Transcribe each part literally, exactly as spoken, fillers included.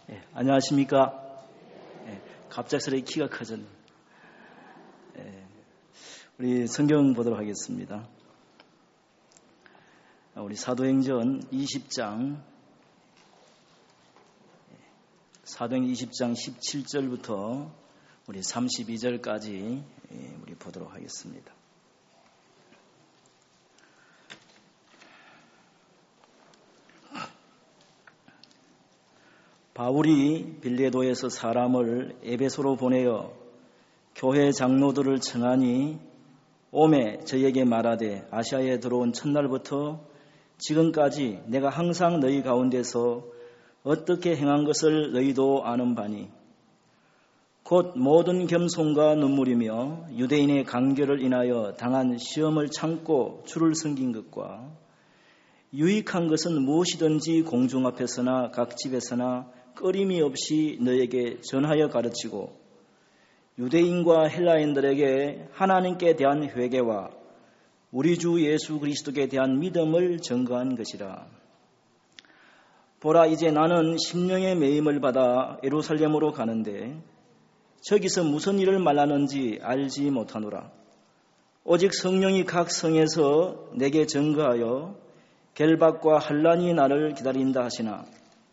예, 안녕하십니까? 예, 갑작스레 키가 커졌네. 예, 우리 성경 보도록 하겠습니다. 우리 사도행전 이십 장, 사도행전 이십 장 십칠 절부터 우리 삼십이 절까지 우리 보도록 하겠습니다. 바울이 빌레도에서 사람을 에베소로 보내어 교회 장로들을 청하니 오매 저에게 말하되 아시아에 들어온 첫날부터 지금까지 내가 항상 너희 가운데서 어떻게 행한 것을 너희도 아는 바니 곧 모든 겸손과 눈물이며 유대인의 간결을 인하여 당한 시험을 참고 주를 섬긴 것과 유익한 것은 무엇이든지 공중 앞에서나 각 집에서나 꺼림이 없이 너에게 전하여 가르치고 유대인과 헬라인들에게 하나님께 대한 회개와 우리 주 예수 그리스도께 대한 믿음을 증거한 것이라. 보라, 이제 나는 심령의 매임을 받아 예루살렘으로 가는데 저기서 무슨 일을 말하는지 알지 못하노라. 오직 성령이 각 성에서 내게 증거하여 결박과 환난이 나를 기다린다 하시나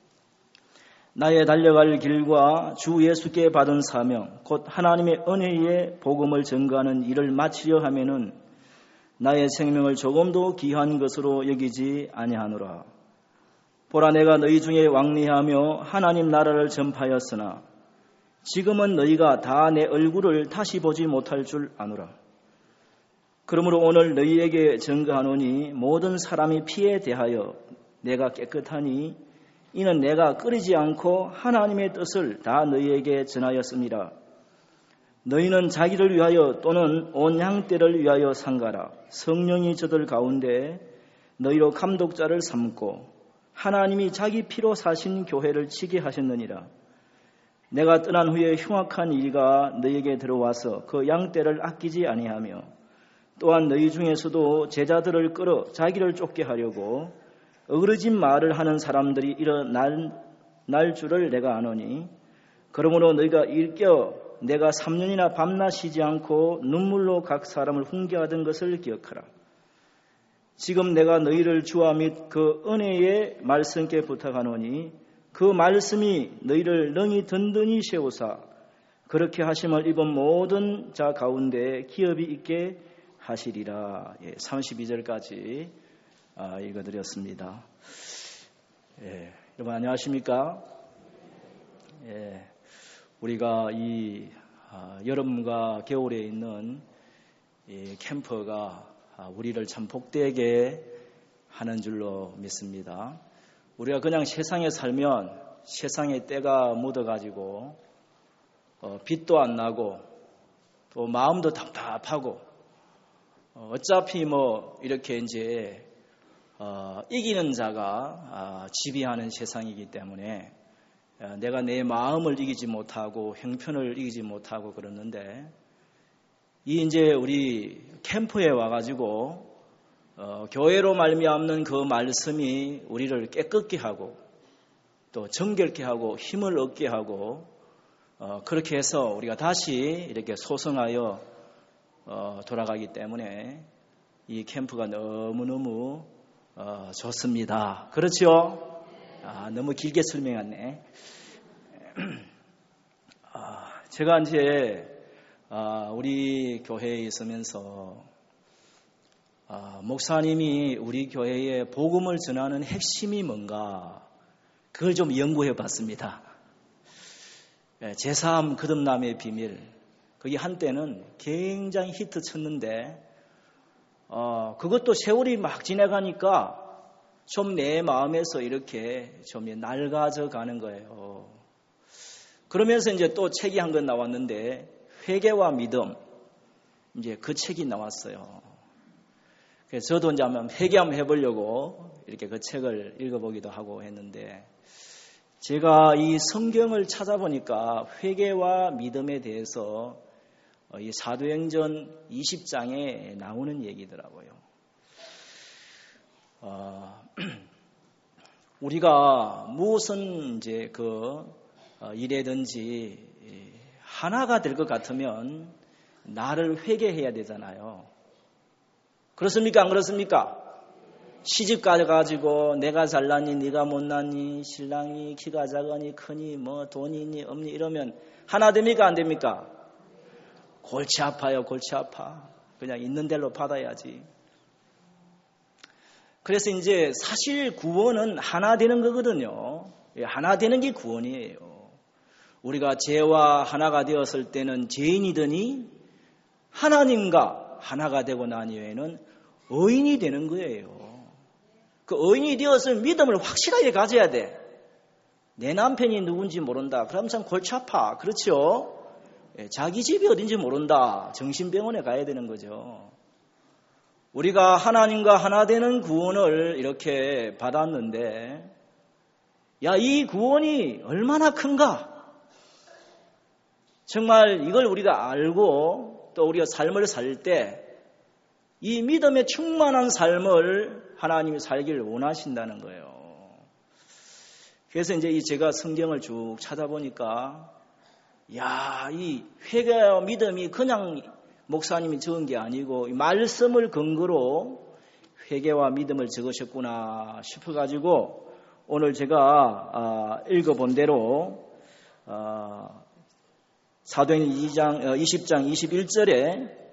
나의 달려갈 길과 주 예수께 받은 사명 곧 하나님의 은혜의 복음을 증거하는 일을 마치려 하면은 나의 생명을 조금도 귀한 것으로 여기지 아니하노라. 보라, 내가 너희 중에 왕래하며 하나님 나라를 전파하였으나 지금은 너희가 다 내 얼굴을 다시 보지 못할 줄 아노라. 그러므로 오늘 너희에게 증거하노니 모든 사람이 피에 대하여 내가 깨끗하니 이는 내가 끓이지 않고 하나님의 뜻을 다 너희에게 전하였습니다. 너희는 자기를 위하여 또는 온 양떼를 위하여 상가라. 성령이 저들 가운데 너희로 감독자를 삼고 하나님이 자기 피로 사신 교회를 치게 하셨느니라. 내가 떠난 후에 흉악한 이가 너희에게 들어와서 그 양떼를 아끼지 아니하며 또한 너희 중에서도 제자들을 끌어 자기를 쫓게 하려고 어그러진 말을 하는 사람들이 일어날 날 줄을 내가 아노니 그러므로 너희가 일깨어 내가 삼 년이나 밤낮 쉬지 않고 눈물로 각 사람을 훈계하던 것을 기억하라. 지금 내가 너희를 주와 및 그 은혜의 말씀께 부탁하노니 그 말씀이 너희를 능히 든든히 세우사 그렇게 하심을 입은 모든 자 가운데 기업이 있게 하시리라. 예, 삼십이 절까지 아, 읽어드렸습니다. 예, 여러분 안녕하십니까? 예, 우리가 이 아, 여름과 겨울에 있는 이 캠프가 아, 우리를 참 복되게 하는 줄로 믿습니다. 우리가 그냥 세상에 살면 세상에 때가 묻어가지고 어, 빛도 안 나고 또 마음도 답답하고 어, 어차피 뭐 이렇게 이제 어, 이기는 자가 어, 지배하는 세상이기 때문에 어, 내가 내 마음을 이기지 못하고 형편을 이기지 못하고 그러는데 이 이제 우리 캠프에 와가지고 어, 교회로 말미암는 그 말씀이 우리를 깨끗게 하고 또 정결케 하고 힘을 얻게 하고 어, 그렇게 해서 우리가 다시 이렇게 소성하여 어, 돌아가기 때문에 이 캠프가 너무너무 어, 좋습니다. 그렇죠? 아, 너무 길게 설명했네. 아, 제가 이제 아, 우리 교회에 있으면서 아, 목사님이 우리 교회에 복음을 전하는 핵심이 뭔가 그걸 좀 연구해 봤습니다. 제삼 거듭남의 비밀, 그게 한때는 굉장히 히트 쳤는데 어, 그것도 세월이 막 지나가니까 좀 내 마음에서 이렇게 좀 낡아져 가는 거예요. 그러면서 이제 또 책이 한 권 나왔는데 회개와 믿음, 이제 그 책이 나왔어요. 그래서 저도 이제 한번 회개 한번 해보려고 이렇게 그 책을 읽어보기도 하고 했는데 제가 이 성경을 찾아보니까 회개와 믿음에 대해서 이 사도행전 이십 장에 나오는 얘기더라고요. 어, 우리가 무엇은 이제 그 일이든지 하나가 될 것 같으면 나를 회개해야 되잖아요. 그렇습니까? 안 그렇습니까? 시집 가가지고 내가 잘나니 네가 못나니 신랑이 키가 작으니 크니 뭐 돈이 있니 없니 이러면 하나 됩니까? 안 됩니까? 골치 아파요. 골치 아파. 그냥 있는 대로 받아야지. 그래서 이제 사실 구원은 하나 되는 거거든요. 하나 되는 게 구원이에요. 우리가 죄와 하나가 되었을 때는 죄인이더니 하나님과 하나가 되고 난 이후에는 의인이 되는 거예요. 그 의인이 되었으면 믿음을 확실하게 가져야 돼. 내 남편이 누군지 모른다. 그럼 참 골치 아파. 그렇죠? 자기 집이 어딘지 모른다. 정신병원에 가야 되는 거죠. 우리가 하나님과 하나 되는 구원을 이렇게 받았는데, 야, 이 구원이 얼마나 큰가? 정말 이걸 우리가 알고 또 우리가 삶을 살 때 이 믿음에 충만한 삶을 하나님이 살기를 원하신다는 거예요. 그래서 이제 제가 성경을 쭉 찾아보니까, 야, 이 회개와 믿음이 그냥 목사님이 적은 게 아니고 말씀을 근거로 회개와 믿음을 적으셨구나 싶어가지고 오늘 제가 읽어본 대로 사도행전 이 장, 이십 장 이십일 절에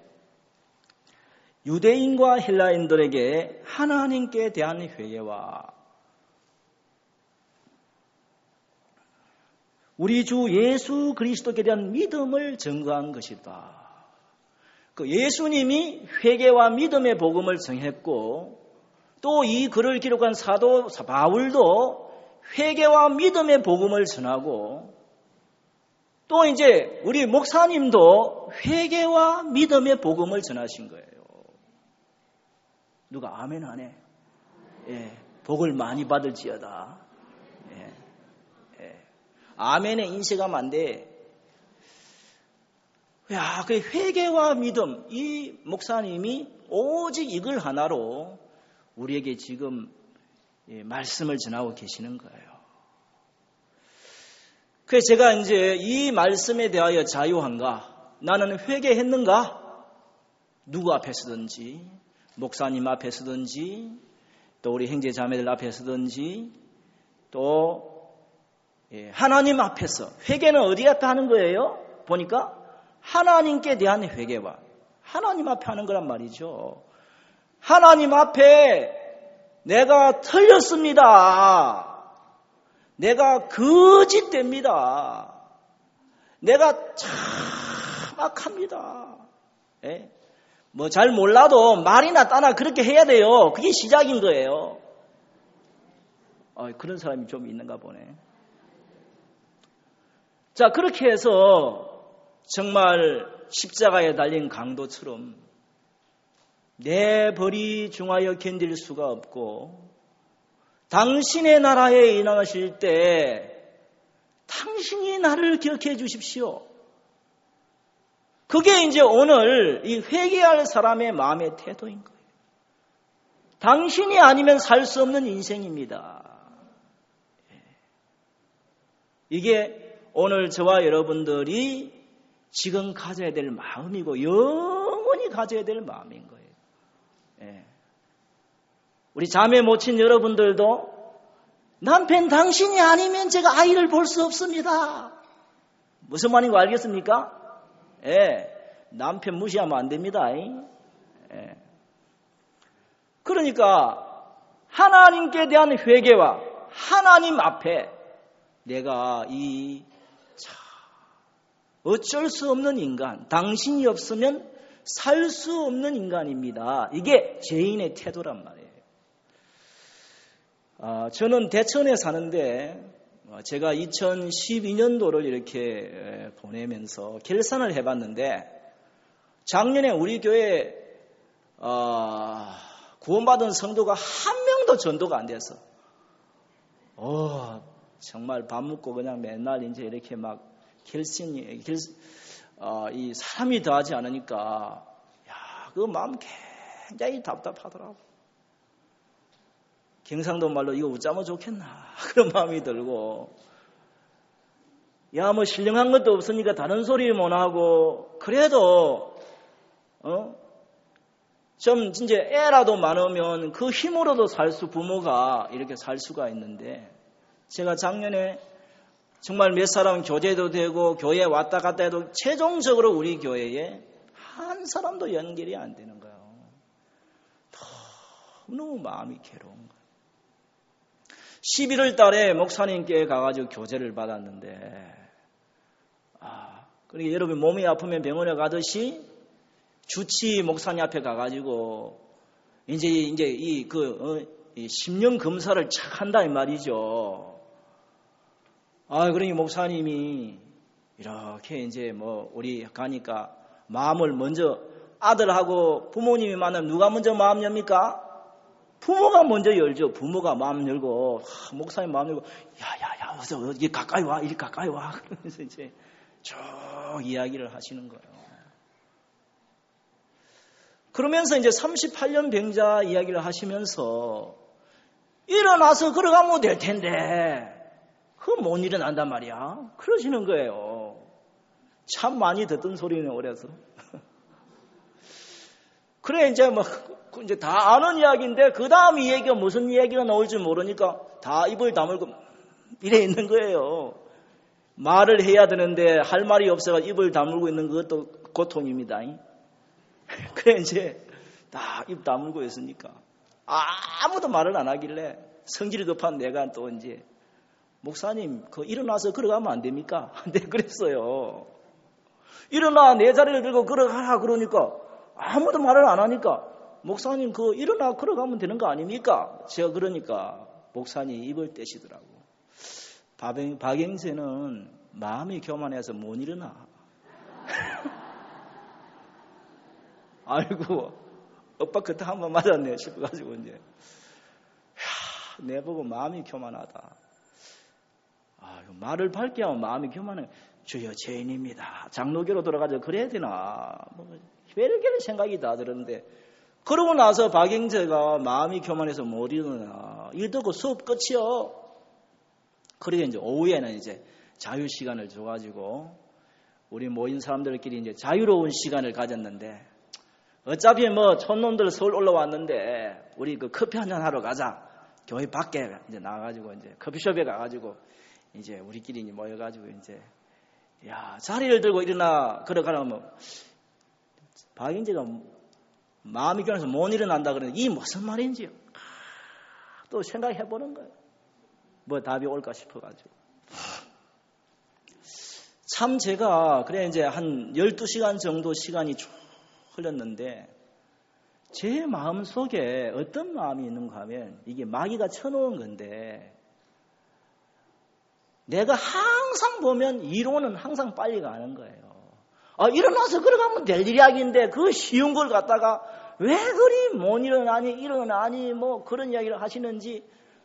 유대인과 헬라인들에게 하나님께 대한 회개와 우리 주 예수 그리스도께 대한 믿음을 증거한 것이다. 그 예수님이 회개와 믿음의 복음을 정했고 또 이 글을 기록한 사도 바울도 회개와 믿음의 복음을 전하고 또 이제 우리 목사님도 회개와 믿음의 복음을 전하신 거예요. 누가 아멘 하네? 예, 복을 많이 받을지어다. 예, 예. 아멘에 인식하면 안 돼. 야, 그 회개와 믿음, 이 목사님이 오직 이걸 하나로 우리에게 지금 예, 말씀을 전하고 계시는 거예요. 그래서 제가 이제 이 말씀에 대하여 자유한가? 나는 회개했는가? 누구 앞에서든지, 목사님 앞에서든지, 또 우리 형제 자매들 앞에서든지, 또 하나님 앞에서 회개는 어디 앞에 하는 거예요? 보니까 하나님께 대한 회개와 하나님 앞에 하는 거란 말이죠. 하나님 앞에 내가 틀렸습니다. 내가 거짓됩니다. 내가 참 악합니다. 예? 뭐 잘 몰라도 말이나 따나 그렇게 해야 돼요. 그게 시작인 거예요. 어, 그런 사람이 좀 있는가 보네. 자, 그렇게 해서 정말 십자가에 달린 강도처럼 내 벌이 중하여 견딜 수가 없고 당신의 나라에 인하실 때 당신이 나를 기억해 주십시오. 그게 이제 오늘 이 회개할 사람의 마음의 태도인 거예요. 당신이 아니면 살 수 없는 인생입니다. 이게 오늘 저와 여러분들이 지금 가져야 될 마음이고 영원히 가져야 될 마음인 거예요. 예. 우리 자매 모친 여러분들도 남편 당신이 아니면 제가 아이를 볼 수 없습니다. 무슨 말인 거 알겠습니까? 예. 남편 무시하면 안 됩니다. 예. 그러니까 하나님께 대한 회개와 하나님 앞에 내가 이 어쩔 수 없는 인간, 당신이 없으면 살 수 없는 인간입니다. 이게 죄인의 태도란 말이에요. 아, 저는 대천에 사는데 제가 이천십이 년도를 이렇게 보내면서 결산을 해봤는데 작년에 우리 교회 어, 구원받은 성도가 한 명도 전도가 안 돼서 어, 정말 밥 먹고 그냥 맨날 이제 이렇게 막 결심이 결, 어, 이 사람이 더하지 않으니까 야, 그 마음 굉장히 답답하더라고. 경상도 말로 이거 웃자면 좋겠나 그런 마음이 들고 야, 뭐 신령한 것도 없으니까 다른 소리 못 하고, 그래도, 어? 좀, 진짜 애라도 많으면 그 힘으로도 살 수, 부모가 이렇게 살 수가 있는데, 제가 작년에 정말 몇 사람 교제도 되고, 교회 왔다 갔다 해도 최종적으로 우리 교회에 한 사람도 연결이 안 되는 거예요. 너무 마음이 괴로운 거예요. 십일월 달에 목사님께 가가지고 교제를 받았는데, 아, 그러니까 여러분 몸이 아프면 병원에 가듯이 주치 목사님 앞에 가가지고 이제 이제 이 그 어, 이 심령 검사를 착 한다 이 말이죠. 아, 그러니 목사님이 이렇게 이제 뭐 우리 가니까 마음을 먼저 아들하고 부모님이 만나면 누가 먼저 마음 엽니까? 부모가 먼저 열죠. 부모가 마음 열고, 하, 목사님 마음 열고, 야, 야, 야, 어서, 이리 가까이 와, 이리 가까이 와. 그러면서 이제 쭉 이야기를 하시는 거예요. 그러면서 이제 삼십팔 년 병자 이야기를 하시면서, 일어나서 걸어가면 될 텐데, 그거 못 일어난단 말이야. 그러시는 거예요. 참 많이 듣던 소리는 어려서. 그래, 이제 뭐, 이제 다 아는 이야기인데, 그 다음 이 얘기가 무슨 이야기가 나올지 모르니까 다 입을 다물고 이래 있는 거예요. 말을 해야 되는데, 할 말이 없어서 입을 다물고 있는 그것도 고통입니다. 그래, 이제 다 입 다물고 있으니까. 아무도 말을 안 하길래, 성질 급한 내가 또 이제, 목사님, 그 일어나서 걸어가면 안 됩니까? 네, 그랬어요. 일어나, 내 자리를 들고 걸어가라, 그러니까, 아무도 말을 안 하니까, 목사님 그 일어나 걸어가면 되는 거 아닙니까? 제가 그러니까 목사님 입을 떼시더라고. 박영, 박영재는 마음이 교만해서 못 일어나. 아이고, 오빠 그때 한번 맞았네 싶어가지고 이제 야, 내보고 마음이 교만하다. 아, 말을 밝게 하면 마음이 교만해. 주여 죄인입니다. 장로교로 돌아가서 그래야 되나? 뭐 별별 생각이 다 들었는데. 그러고 나서 박영재가 마음이 교만해서 못 일어나. 일 듣고 수업 끝이요. 그러게 이제 오후에는 이제 자유 시간을 줘가지고 우리 모인 사람들끼리 이제 자유로운 시간을 가졌는데 어차피 뭐 촌놈들 서울 올라왔는데 우리 그 커피 한잔 하러 가자. 교회 밖에 이제 나가가지고 이제 커피숍에 가가지고 이제 우리끼리 이제 모여가지고 이제 야 자리를 들고 일어나 걸어가라면 박영재가 마음이 교만해서 못 일어난다 그러는데 이 무슨 말인지요? 또 생각해보는 거예요. 뭐 답이 올까 싶어가지고. 참 제가 그래 이제 한 열두 시간 정도 시간이 쭉 흘렀는데 제 마음 속에 어떤 마음이 있는가 하면 이게 마귀가 쳐놓은 건데 내가 항상 보면 이론은 항상 빨리 가는 거예요. 아, 일어나서 걸어가면 될 이야기인데 그 쉬운 걸 갖다가 왜 그리 못 일어나니 일어나니 뭐 그런 이야기를 하시는지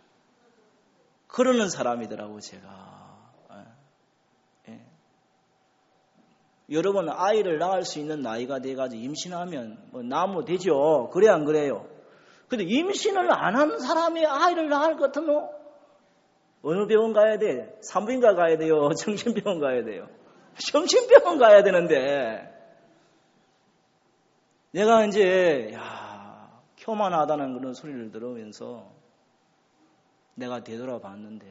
그러는 사람이더라고 제가. 예. 여러분 아이를 낳을 수 있는 나이가 돼가지고 임신하면 뭐 낳으면 되죠. 그래 안 그래요? 근데 임신을 안 한 사람이 아이를 낳을 것 같으면 어느 병원 가야 돼? 산부인과 가야 돼요? 정신병원 가야 돼요? 정신병원 가야 되는데 내가 이제 야 교만하다는 그런 소리를 들으면서 내가 되돌아봤는데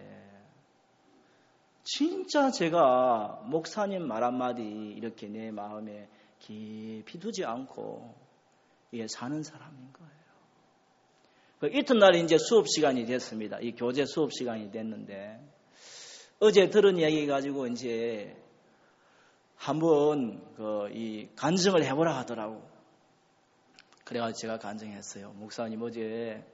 진짜 제가 목사님 말 한마디 이렇게 내 마음에 깊이 두지 않고 이게 사는 사람인 거예요. 그 이튿날 이제 수업 시간이 됐습니다. 이 교재 수업 시간이 됐는데 어제 들은 이야기 가지고 이제 한번 그 이 간증을 해보라 하더라고. 그래가지고 제가 간증했어요. 목사님 어제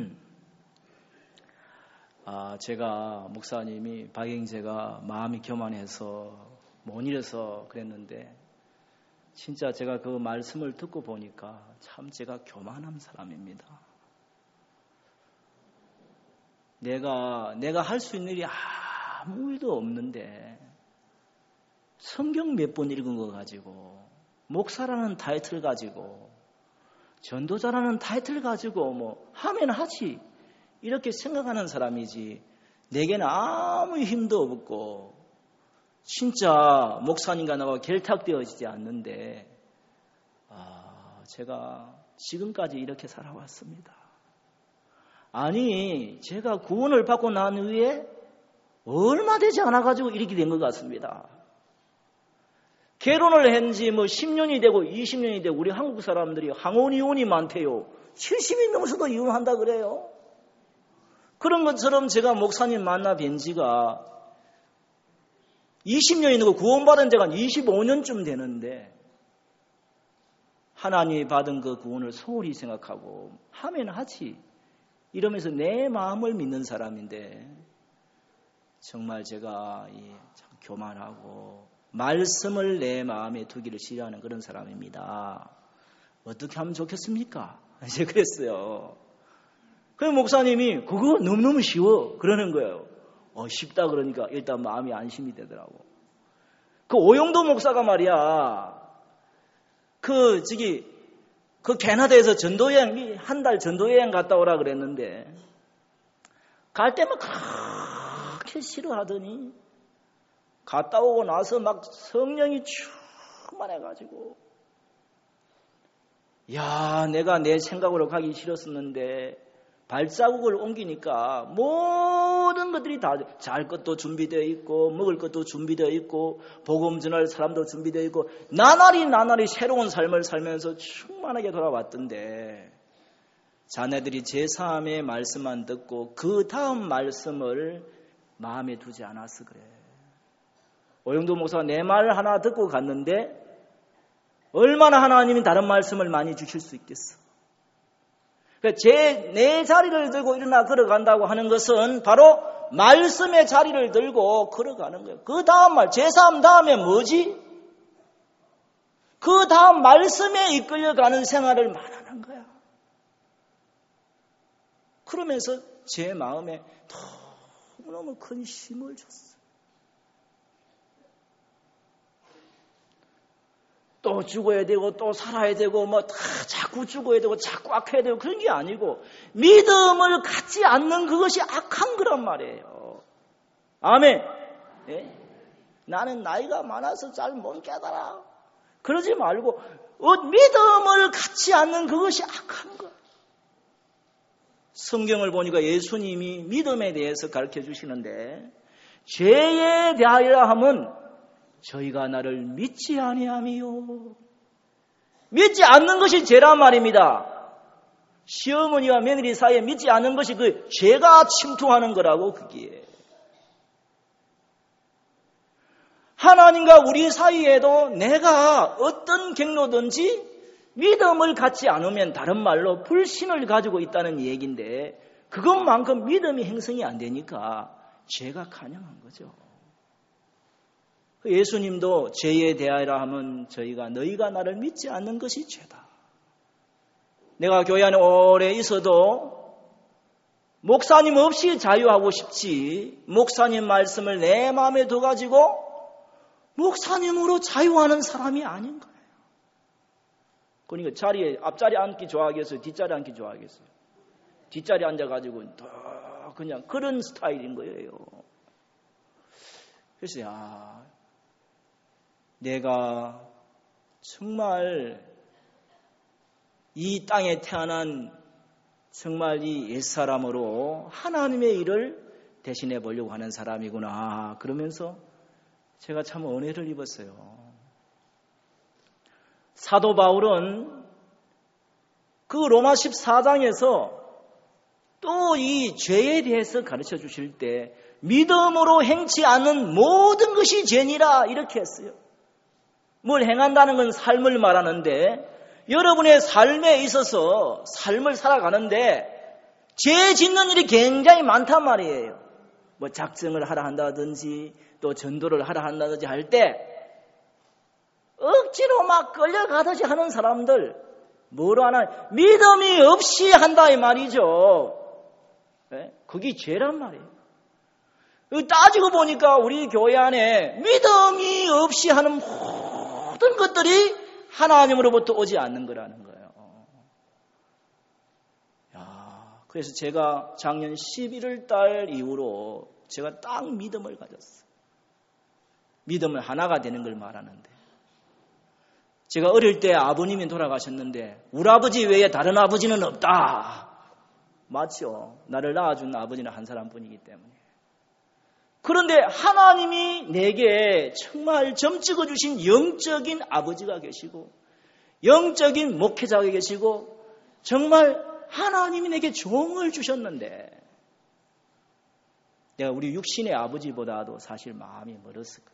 아 제가 목사님이 박영재가 마음이 교만해서 못 일어서 그랬는데 진짜 제가 그 말씀을 듣고 보니까 참 제가 교만한 사람입니다. 내가 내가 할 수 있는 일이 아무 일도 없는데 성경 몇 번 읽은 거 가지고 목사라는 타이틀 가지고 전도자라는 타이틀 가지고 뭐 하면 하지 이렇게 생각하는 사람이지 내게는 아무 힘도 없고 진짜 목사님과 나와 결탁되어지지 않는데 아, 제가 지금까지 이렇게 살아왔습니다. 아니, 제가 구원을 받고 난 후에 얼마 되지 않아가지고 이렇게 된 것 같습니다. 결혼을 했지 뭐 십 년이 되고 이십 년이 되고 우리 한국 사람들이 항혼 이혼이 많대요. 칠십이 넘어서도 이혼한다 그래요. 그런 것처럼 제가 목사님 만나 뵌 지가 이십 년이 되고 구원받은 지가 이십오 년쯤 되는데 하나님이 받은 그 구원을 소홀히 생각하고 하면 하지 이러면서 내 마음을 믿는 사람인데 정말 제가 참 교만하고 말씀을 내 마음에 두기를 싫어하는 그런 사람입니다. 어떻게 하면 좋겠습니까? 이제 그랬어요. 그래서 목사님이 그거 너무너무 쉬워 그러는 거예요. 어, 쉽다 그러니까 일단 마음이 안심이 되더라고. 그 오영도 목사가 말이야. 그 저기 그 캐나다에서 전도여행 한 달 전도여행 갔다 오라 그랬는데 갈 때만 그렇게 싫어하더니 갔다 오고 나서 막 성령이 충만해가지고 야 내가 내 생각으로 가기 싫었었는데 발자국을 옮기니까 모든 것들이 다 잘 것도 준비되어 있고 먹을 것도 준비되어 있고 복음 전할 사람도 준비되어 있고 나날이 나날이 새로운 삶을 살면서 충만하게 돌아왔던데 자네들이 제사함의 말씀만 듣고 그 다음 말씀을 마음에 두지 않아서 그래. 오영도 목사가 내 말 하나 듣고 갔는데 얼마나 하나님이 다른 말씀을 많이 주실 수 있겠어. 제, 내 자리를 들고 일어나 걸어간다고 하는 것은 바로 말씀의 자리를 들고 걸어가는 거예요. 그 다음 말, 제사함 다음에 뭐지? 그 다음 말씀에 이끌려가는 생활을 말하는 거야. 그러면서 제 마음에 너무너무 큰 힘을 줬어요. 또 죽어야 되고 또 살아야 되고 뭐 다 자꾸 죽어야 되고 자꾸 악해야 되고 그런 게 아니고 믿음을 갖지 않는 그것이 악한 거란 말이에요. 아멘. 예? 나는 나이가 많아서 잘 못 깨달아. 그러지 말고 어, 믿음을 갖지 않는 그것이 악한 거. 성경을 보니까 예수님이 믿음에 대해서 가르쳐 주시는데 죄에 대하여 함은 저희가 나를 믿지 아니함이요. 믿지 않는 것이 죄란 말입니다. 시어머니와 며느리 사이에 믿지 않는 것이 그 죄가 침투하는 거라고 그게. 하나님과 우리 사이에도 내가 어떤 경로든지 믿음을 갖지 않으면 다른 말로 불신을 가지고 있다는 얘기인데 그것만큼 믿음이 형성이 안 되니까 죄가 간영한 거죠. 예수님도 죄에 대하여라 하면 저희가 너희가 나를 믿지 않는 것이 죄다. 내가 교회 안에 오래 있어도 목사님 없이 자유하고 싶지 목사님 말씀을 내 마음에 둬가지고 목사님으로 자유하는 사람이 아닌 거예요. 그러니까 자리에 앞자리 앉기 좋아하겠어요? 뒷자리 앉기 좋아하겠어요? 뒷자리 앉아가지고 더 그냥 그런 스타일인 거예요. 그래서 야 내가 정말 이 땅에 태어난 정말 이 옛사람으로 하나님의 일을 대신해 보려고 하는 사람이구나. 그러면서 제가 참 은혜를 입었어요. 사도 바울은 그 로마 십사 장에서 또 이 죄에 대해서 가르쳐 주실 때 믿음으로 행치 않는 모든 것이 죄니라 이렇게 했어요. 뭘 행한다는 건 삶을 말하는데 여러분의 삶에 있어서 삶을 살아가는데 죄 짓는 일이 굉장히 많단 말이에요. 뭐 작정을 하라 한다든지 또 전도를 하라 한다든지 할 때 억지로 막 끌려가듯이 하는 사람들 뭐로 하나 믿음이 없이 한다 이 말이죠. 네? 그게 죄란 말이에요. 따지고 보니까 우리 교회 안에 믿음이 없이 하는 모든 것들이 하나님으로부터 오지 않는 거라는 거예요. 야, 그래서 제가 작년 십일월 달 이후로 제가 딱 믿음을 가졌어요. 믿음은 하나가 되는 걸 말하는데, 제가 어릴 때 아버님이 돌아가셨는데 우리 아버지 외에 다른 아버지는 없다. 맞죠? 나를 낳아준 아버지는 한 사람뿐이기 때문에. 그런데 하나님이 내게 정말 점 찍어주신 영적인 아버지가 계시고 영적인 목회자가 계시고 정말 하나님이 내게 종을 주셨는데 내가 우리 육신의 아버지보다도 사실 마음이 멀었었거든.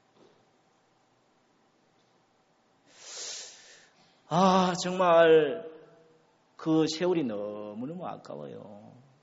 아, 정말 그 세월이 너무너무 아까워요.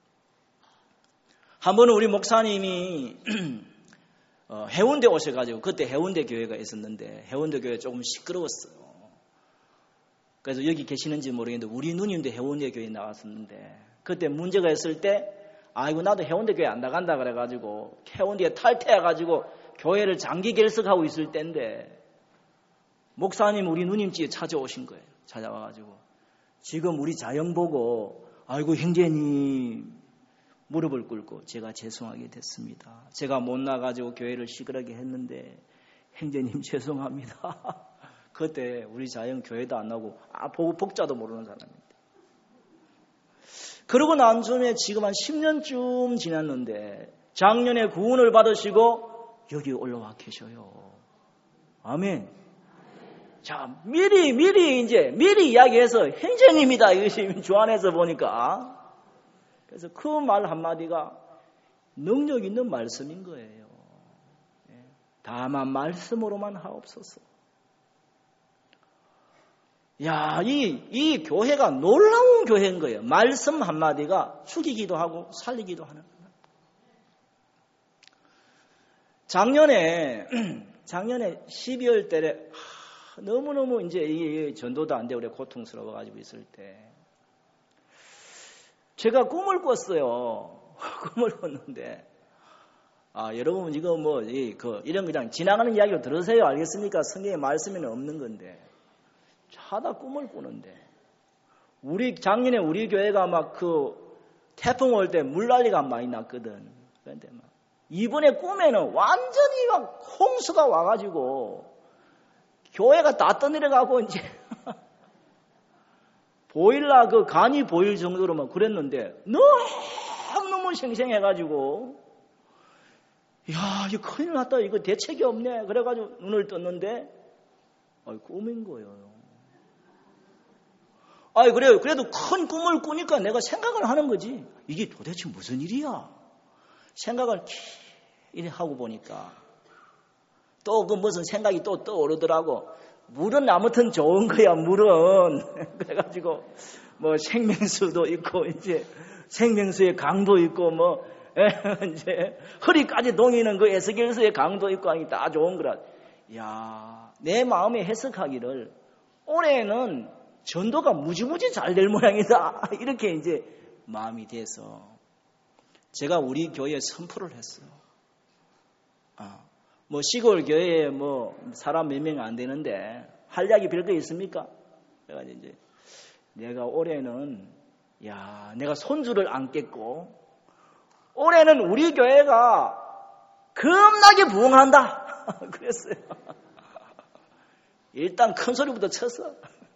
한 번은 우리 목사님이 어, 해운대 오셔가지고, 그때 해운대 교회가 있었는데 해운대 교회 조금 시끄러웠어요. 그래서 여기 계시는지 모르겠는데 우리 누님도 해운대 교회에 나왔었는데, 그때 문제가 있을 때 아이고 나도 해운대 교회 안 나간다 그래가지고 해운대에 탈퇴해가지고 교회를 장기 결석하고 있을 때인데 목사님 우리 누님 집에 찾아오신 거예요. 찾아와가지고 지금 우리 자영 보고 아이고 형제님 무릎을 꿇고 제가 죄송하게 됐습니다. 제가 못 나가지고 교회를 시끄럽게 했는데 형제님 죄송합니다. 그때 우리 자영 교회도 안 나오고 아 보고 복자도 모르는 사람입니다. 그러고 난 즈음에 지금 한 십 년쯤 지났는데 작년에 구원을 받으시고 여기 올라와 계셔요. 아멘. 자, 미리, 미리, 이제, 미리 이야기해서 형제님이다. 이것이 주 안에서 보니까. 그래서 그 말 한마디가 능력 있는 말씀인 거예요. 다만 말씀으로만 하옵소서. 야, 이, 이 교회가 놀라운 교회인 거예요. 말씀 한마디가 죽이기도 하고 살리기도 하는 거예요. 작년에, 작년에 십이월 달에 너무너무 이제 이 전도도 안 되고 고통스러워가지고 있을 때 제가 꿈을 꿨어요. 꿈을 꿨는데 아 여러분 이거 뭐 이 그 이런 그냥 지나가는 이야기로 들으세요. 알겠습니까? 성경의 말씀에는 없는 건데 자다 꿈을 꾸는데 우리 작년에 우리 교회가 막 그 태풍 올 때 물난리가 많이 났거든. 그런데 막 이번에 꿈에는 완전히 막 홍수가 와가지고 교회가 다 떠내려가고 이제 보일라 그 간이 보일 정도로 막 그랬는데 너무너무 생생해가지고 야 이거 큰일 났다 이거 대책이 없네 그래가지고 눈을 떴는데 아 꿈인 거예요. 아 그래요. 그래도 큰 꿈을 꾸니까 내가 생각을 하는 거지 이게 도대체 무슨 일이야 생각을 키 하고 보니까 또 그 무슨 생각이 또 떠오르더라고. 물은 아무튼 좋은 거야, 물은. 그래가지고, 뭐 생명수도 있고, 이제 생명수의 강도 있고, 뭐, 이제 허리까지 동이는 그 에스겔수의 강도 있고 하니 다 좋은 거라. 야, 내 마음에 해석하기를 올해는 전도가 무지무지 잘 될 모양이다. 이렇게 이제 마음이 돼서 제가 우리 교회에 선포를 했어요. 아. 뭐 시골 교회에 뭐 사람 몇 명 안 되는데 할 이야기 별거 있습니까? 내가 이제 내가 올해는 야 내가 손주를 안겠고 올해는 우리 교회가 겁나게 부흥한다. 그랬어요. 일단 큰 소리부터 쳤어.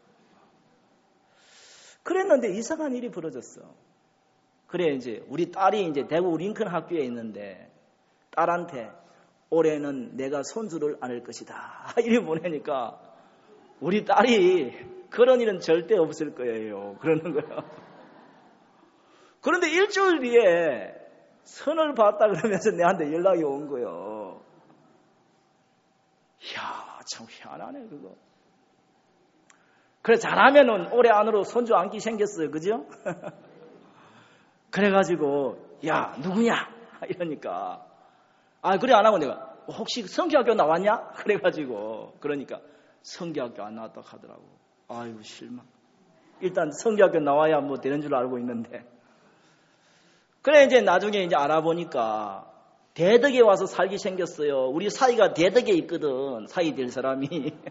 그랬는데 이상한 일이 벌어졌어. 그래 이제 우리 딸이 이제 대구 링컨 학교에 있는데 딸한테 올해는 내가 손주를 안을 것이다. 이렇게 보내니까 우리 딸이 그런 일은 절대 없을 거예요. 그러는 거예요. 그런데 일주일 뒤에 선을 봤다 그러면서 내한테 연락이 온 거예요. 이야, 참 희한하네, 그거. 그래, 잘하면은 올해 안으로 손주 안기 생겼어요. 그죠? 그래가지고, 야, 누구냐? 이러니까. 아, 그래, 안 하고 내가, 혹시 성교학교 나왔냐? 그래가지고, 그러니까, 성교학교 안 나왔다 하더라고. 아유, 실망. 일단 성교학교 나와야 뭐 되는 줄 알고 있는데. 그래, 이제 나중에 이제 알아보니까, 대덕에 와서 살기 생겼어요. 우리 사이가 대덕에 있거든. 사이 될 사람이.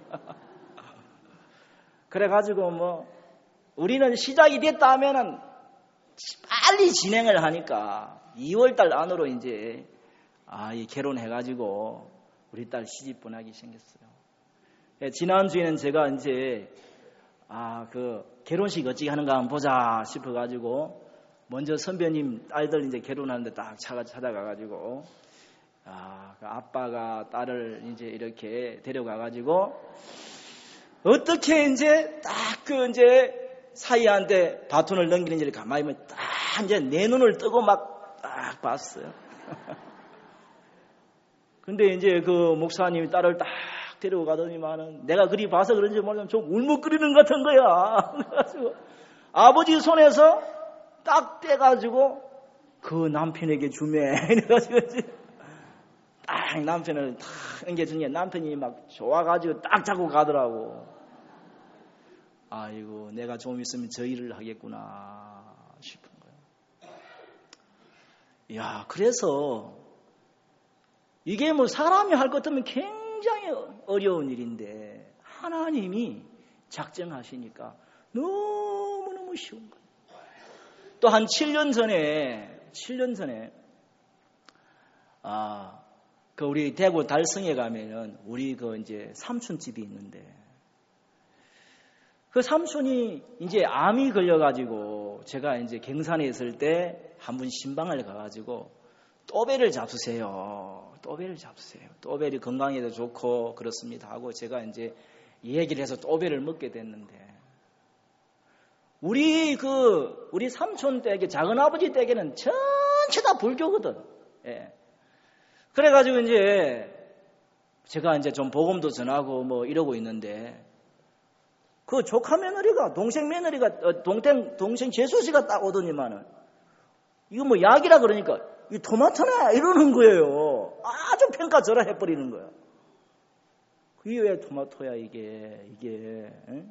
그래가지고 뭐, 우리는 시작이 됐다 하면은, 빨리 진행을 하니까, 이월달 안으로 이제, 아, 이 결혼해가지고, 우리 딸 시집 보내기 생겼어요. 예, 지난주에는 제가 이제 아, 그 결혼식 어찌 하는가 한번 보자 싶어가지고 먼저 선배님 딸들 이제 결혼하는데 딱 차가 찾아가가지고 아, 그 아빠가 딸을 이제 이렇게 데려가가지고 어떻게 이제 딱 그 이제 사이한테 바톤을 넘기는지를 가만히 보면 딱 이제 내 눈을 뜨고 막 딱 봤어요. 근데 이제 그 목사님이 딸을 딱 데리고 가더니만은 내가 그리 봐서 그런지 모르겠지만 좀 울먹거리는 것 같은 거야. 그래가지고 아버지 손에서 딱 떼가지고 그 남편에게 주매. 그래가지고 딱 남편을 딱 엉겨주니 남편이 막 좋아가지고 딱 잡고 가더라고. 아이고 내가 좀 있으면 저 일을 하겠구나 싶은 거야. 이야 그래서 이게 뭐 사람이 할 것 같으면 굉장히 어려운 일인데 하나님이 작정하시니까 너무너무 쉬운 거예요. 또 한 칠 년 전에 칠 년 전에 아, 그 우리 대구 달성에 가면은 우리 그 이제 삼촌 집이 있는데 그 삼촌이 이제 암이 걸려가지고 제가 이제 경산에 있을 때 한 번 신방을 가가지고 또배를 잡수세요. 또배를 잡수세요. 또배를 건강에도 좋고 그렇습니다 하고 제가 이제 얘기를 해서 또배를 먹게 됐는데 우리 그 우리 삼촌 댁에 작은 아버지 댁에는 전체 다 불교거든. 예. 그래가지고 이제 제가 이제 좀 복음도 전하고 뭐 이러고 있는데 그 조카 며느리가 동생 며느리가 어, 동생 동생 재수 씨가 딱 오더니만은 이거 뭐 약이라 그러니까 이 토마토네 이러는 거예요. 아주 평가절하 해버리는 거야. 그게 왜 토마토야 이게 이게? 에?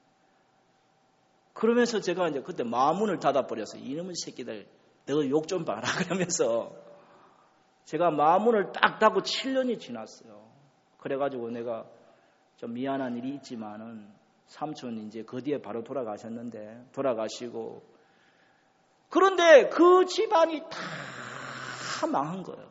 그러면서 제가 이제 그때 마문을 닫아버려서 이놈의 새끼들 너 욕 좀 봐라 그러면서 제가 마문을 딱 닫고 칠 년이 지났어요. 그래가지고 내가 좀 미안한 일이 있지만은 삼촌 이제 그 뒤에 바로 돌아가셨는데 돌아가시고 그런데 그 집안이 다 망한 거예요.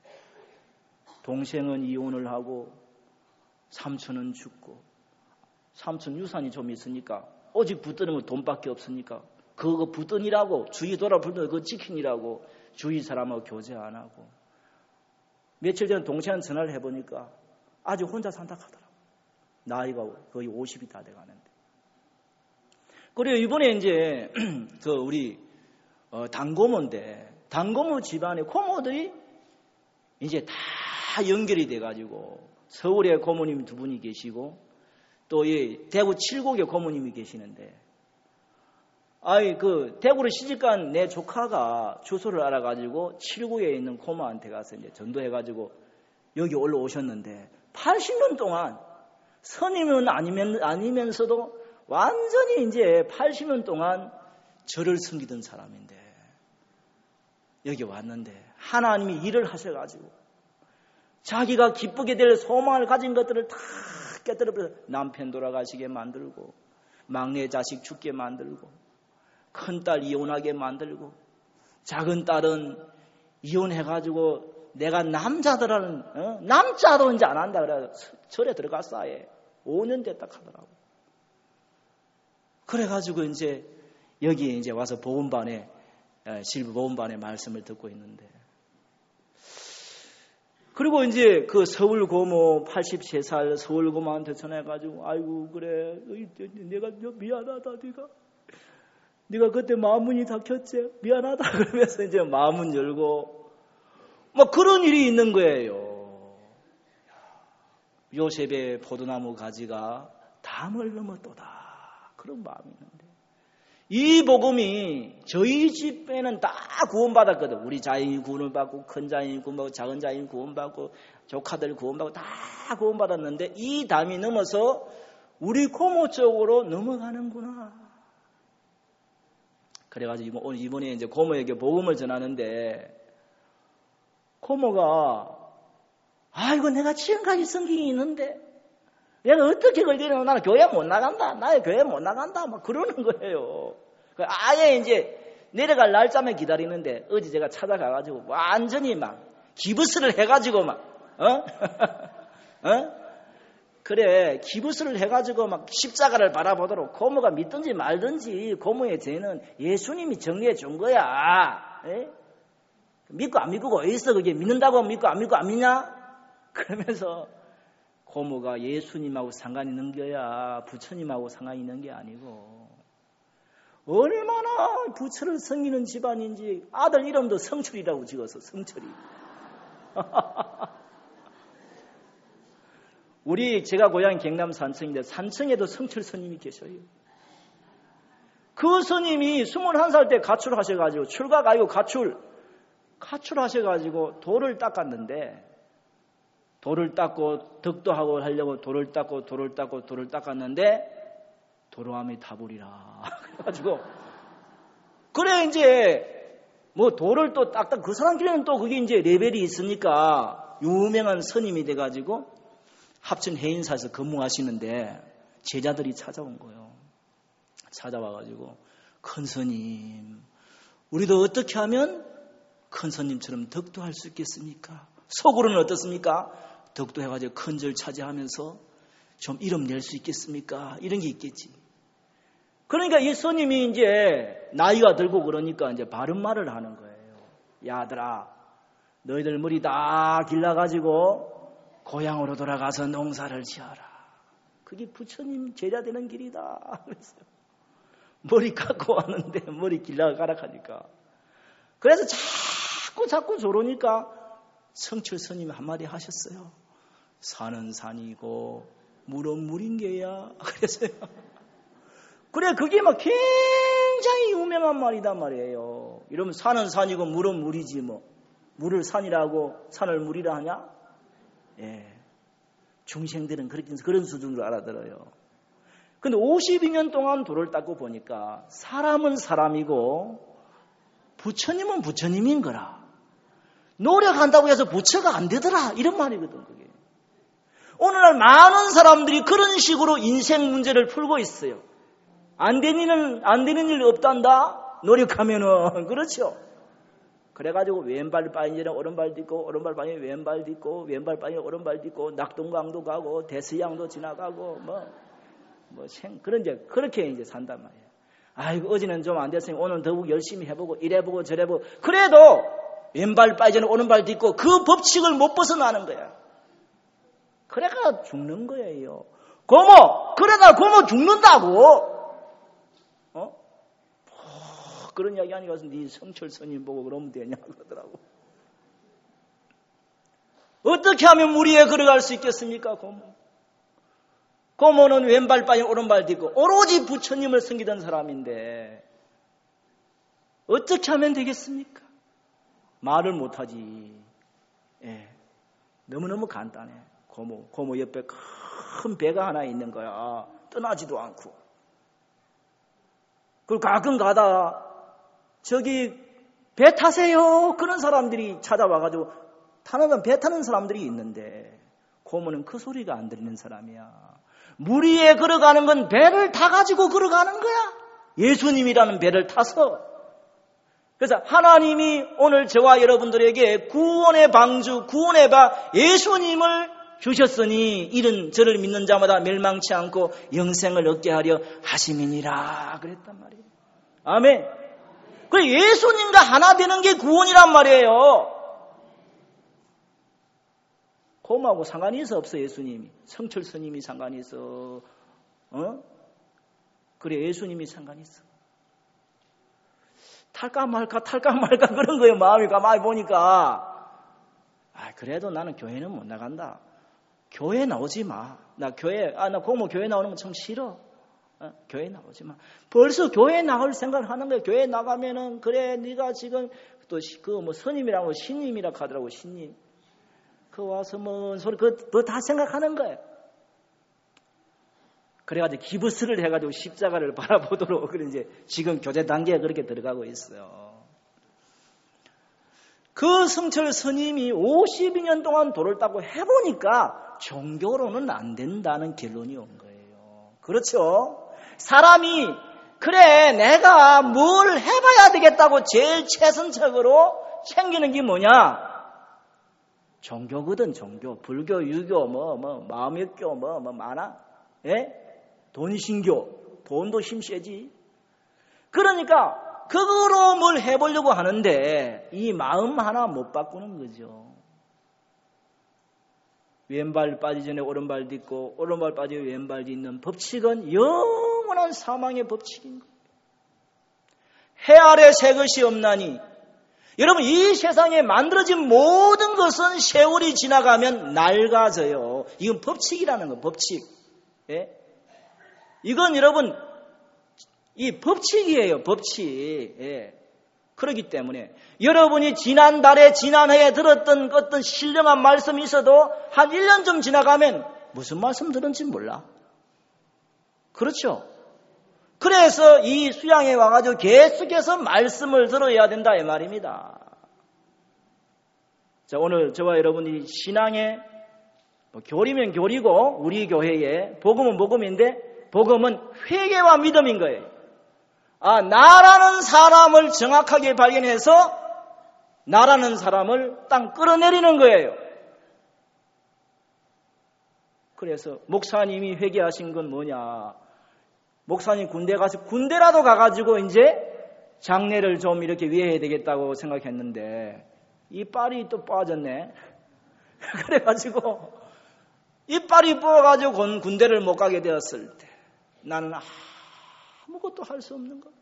동생은 이혼을 하고 삼촌은 죽고 삼촌 유산이 좀 있으니까 오직 붙드는 돈밖에 없으니까 그거 붙드니라고 주위 돌아불던 그거 지키니라고 주위 사람하고 교제 안 하고 며칠 전 동생한 전화를 해보니까 아주 혼자 산다 하더라고. 나이가 거의 오십이 다 돼가는데. 그리고 이번에 이제 그 우리 어, 당고모인데 당고모 집안의 고모들이 이제 다 연결이 돼가지고 서울에 고모님 두 분이 계시고 또 이 대구 칠곡에 고모님이 계시는데 아이 그 대구로 시집간 내 조카가 주소를 알아가지고 칠곡에 있는 고모한테 가서 이제 전도해가지고 여기 올라오셨는데 팔십 년 동안 선임은 아니면, 아니면서도 완전히 이제 팔십 년 동안 저를 섬기던 사람인데 여기 왔는데 하나님이 일을 하셔가지고 자기가 기쁘게 될 소망을 가진 것들을 다 깨뜨려버려서 남편 돌아가시게 만들고 막내 자식 죽게 만들고 큰딸 이혼하게 만들고 작은 딸은 이혼해가지고 내가 남자들은 어? 남자도 이제 안 한다 그래서 절에 들어갔어 아예 오 년 됐다 하더라고. 그래가지고 이제 여기에 이제 와서 보험반에 실부 보험반의 말씀을 듣고 있는데 그리고 이제 그 서울 고모 팔십세 살 서울 고모한테 전화해가지고 아이고 그래 내가 미안하다 네가 네가 그때 마문이 닫혔지 미안하다 그러면서 이제 마문 열고 뭐 그런 일이 있는 거예요. 요셉의 포도나무 가지가 담을 넘었도다 그런 마음이 있는데 이 복음이 저희 집에는 다 구원받았거든. 우리 자인이 구원받고 큰 자인이 구원받고 작은 자인이 구원받고 조카들 구원받고 다 구원받았는데 이 담이 넘어서 우리 고모 쪽으로 넘어가는구나. 그래가지고 오늘 이번에 이제 고모에게 복음을 전하는데 고모가 아이고 내가 지금까지 성경이 있는데 내가 어떻게 걸리려면 나는 교회 못 나간다. 나의 교회 못 나간다. 막 그러는 거예요. 아예 이제 내려갈 날짜만 기다리는데 어제 제가 찾아가가지고 완전히 막 기부스를 해가지고 막 어? 어? 그래, 기부스를 해가지고 막 십자가를 바라보도록 고모가 믿든지 말든지 고모의 죄는 예수님이 정리해 준 거야. 에? 믿고 안 믿고가 어딨어? 그게 믿는다고 믿고 안 믿고 안 믿냐? 그러면서 고모가 예수님하고 상관이 있는 거야. 부처님하고 상관이 있는 게 아니고. 얼마나 부처를 섬기는 집안인지 아들 이름도 성철이라고 지어서 성철이. 우리 제가 고향 경남 산청인데 산청에도 성철 스님이 계셔요. 그 스님이 스물한 살 때 가출하셔가지고 출가 가지고 가출 가출하셔가지고 돌을 닦았는데 돌을 닦고 덕도하고 하려고 돌을 닦고 돌을 닦고 돌을 닦았는데 도로함이 다불이라 그래가지고 그래 이제 뭐 돌을 또 닦다 그 사람끼리는 또 그게 이제 레벨이 있으니까 유명한 스님이 돼가지고 합천 해인사에서 근무하시는데 제자들이 찾아온 거예요. 찾아와가지고 큰 스님 우리도 어떻게 하면 큰 스님처럼 덕도할 수 있겠습니까? 속으로는 어떻습니까? 덕도해가지고 큰절 차지하면서 좀 이름 낼 수 있겠습니까? 이런 게 있겠지. 그러니까 이 스님이 이제 나이가 들고 그러니까 이제 바른 말을 하는 거예요. 야들아, 너희들 머리 다 길러가지고 고향으로 돌아가서 농사를 지어라. 그게 부처님 제자 되는 길이다. 그랬어요. 머리 깎고 왔는데 머리 길러가라 하니까. 그래서 자꾸 자꾸 저러니까 성철 스님이 한마디 하셨어요. 산은 산이고 물은 물인 게야. 그랬어요. 그래 그게 막 굉장히 유명한 말이단 말이에요. 이러면 산은 산이고 물은 물이지 뭐. 물을 산이라고 산을 물이라 하냐? 예. 중생들은 그렇게 그런 수준으로 알아들어요. 근데 오십이 년 동안 돌을 닦고 보니까 사람은 사람이고 부처님은 부처님인 거라. 노력한다고 해서 부처가 안 되더라. 이런 말이거든, 그게. 오늘날 많은 사람들이 그런 식으로 인생 문제를 풀고 있어요. 안 되는 일은, 안 되는 일 없단다? 노력하면은. 그렇죠? 그래가지고 왼발 빠이니는 오른발 딛고, 오른발 빠이니 왼발 딛고, 왼발 빠이니 오른발 딛고, 낙동강도 가고, 대서양도 지나가고, 뭐, 뭐, 생, 그런 이제, 그렇게 이제 산단 말이에요. 아이고, 어제는 좀 안 됐으니 오늘 더욱 열심히 해보고, 이래보고, 저래보고, 그래도 왼발 빠이지는 오른발 딛고, 그 법칙을 못 벗어나는 거야. 그래가 죽는 거예요. 고모! 그러다 고모 죽는다고! 그런 이야기 하니까 네 성철 스님 보고 그러면 되냐 그러더라고. 어떻게 하면 물 위에 걸어갈 수 있겠습니까, 고모? 고모는 왼발 빠진 오른발 딛고 오로지 부처님을 섬기던 사람인데 어떻게 하면 되겠습니까? 말을 못하지. 예, 너무너무 간단해. 고모, 고모 옆에 큰 배가 하나 있는 거야. 떠나지도 않고. 그리고 가끔 가다 저기 배 타세요. 그런 사람들이 찾아와가지고 타는 배 타는 사람들이 있는데 고모는 그 소리가 안 들리는 사람이야. 물 위에 걸어가는 건 배를 타가지고 걸어가는 거야. 예수님이라는 배를 타서. 그래서 하나님이 오늘 저와 여러분들에게 구원의 방주, 구원의 바 예수님을 주셨으니 이는 저를 믿는 자마다 멸망치 않고 영생을 얻게 하려 하심이니라 그랬단 말이에요. 아멘. 그 예수님과 하나 되는 게 구원이란 말이에요. 고모하고 상관이 있어 없어 예수님이. 성철 스님이 상관이 있어. 어? 그래 예수님이 상관이 있어. 탈까 말까 탈까 말까 그런 거예요. 마음이 가만히 보니까. 아 그래도 나는 교회는 못 나간다. 교회 나오지 마. 나 교회 아 나 고모 교회 나오는 건 참 싫어. 어? 교회 나오지 마. 벌써 교회 나갈 생각을 하는 거예요. 교회 나가면은 그래 네가 지금 또 그 뭐 스님이라고 신님이라 하더라고 신님. 그 와서 뭔 소리 그거 다 생각하는 거예요. 그래가지고 기부스를 해가지고 십자가를 바라보도록 그래 이제 지금 교제 단계에 그렇게 들어가고 있어요. 그 성철 스님이 오십이 년 동안 돌을 닦고 해보니까 종교로는 안 된다는 결론이 온 거예요. 그렇죠? 사람이 그래 내가 뭘 해봐야 되겠다고 제일 최선책으로 챙기는 게 뭐냐? 종교거든, 종교. 불교, 유교, 뭐, 뭐, 마음역교, 뭐, 뭐, 많아. 예? 돈신교. 돈도 힘세지. 그러니까, 그거로 뭘 해보려고 하는데, 이 마음 하나 못 바꾸는 거죠. 왼발 빠지기 전에 오른발 딛고, 오른발 빠지기 왼발 딛는 법칙은 영원한 사망의 법칙인 거예요. 해 아래 새 것이 없나니, 여러분, 이 세상에 만들어진 모든 것은 세월이 지나가면 낡아져요. 이건 법칙이라는 거, 법칙. 예? 이건 여러분, 이 법칙이에요, 법칙. 예. 그렇기 때문에 여러분이 지난달에, 지난해에 들었던 어떤 신령한 말씀이 있어도 한 일 년 좀 지나가면 무슨 말씀 들었는지 몰라. 그렇죠? 그래서 이 수양에 와가지고 계속해서 말씀을 들어야 된다, 이 말입니다. 자, 오늘 저와 여러분이 신앙의 뭐 교리면 교리고, 우리 교회에 복음은 복음인데, 복음은 회개와 믿음인 거예요. 아, 나라는 사람을 정확하게 발견해서 나라는 사람을 딱 끌어내리는 거예요. 그래서 목사님이 회개하신 건 뭐냐? 목사님 군대 가서 군대라도 가가지고 이제 장례를 좀 이렇게 위해야 되겠다고 생각했는데 이빨이 또 빠졌네. 그래가지고 이빨이 부어가지고 군대를 못 가게 되었을 때 나는 아무것도 할 수 없는 거.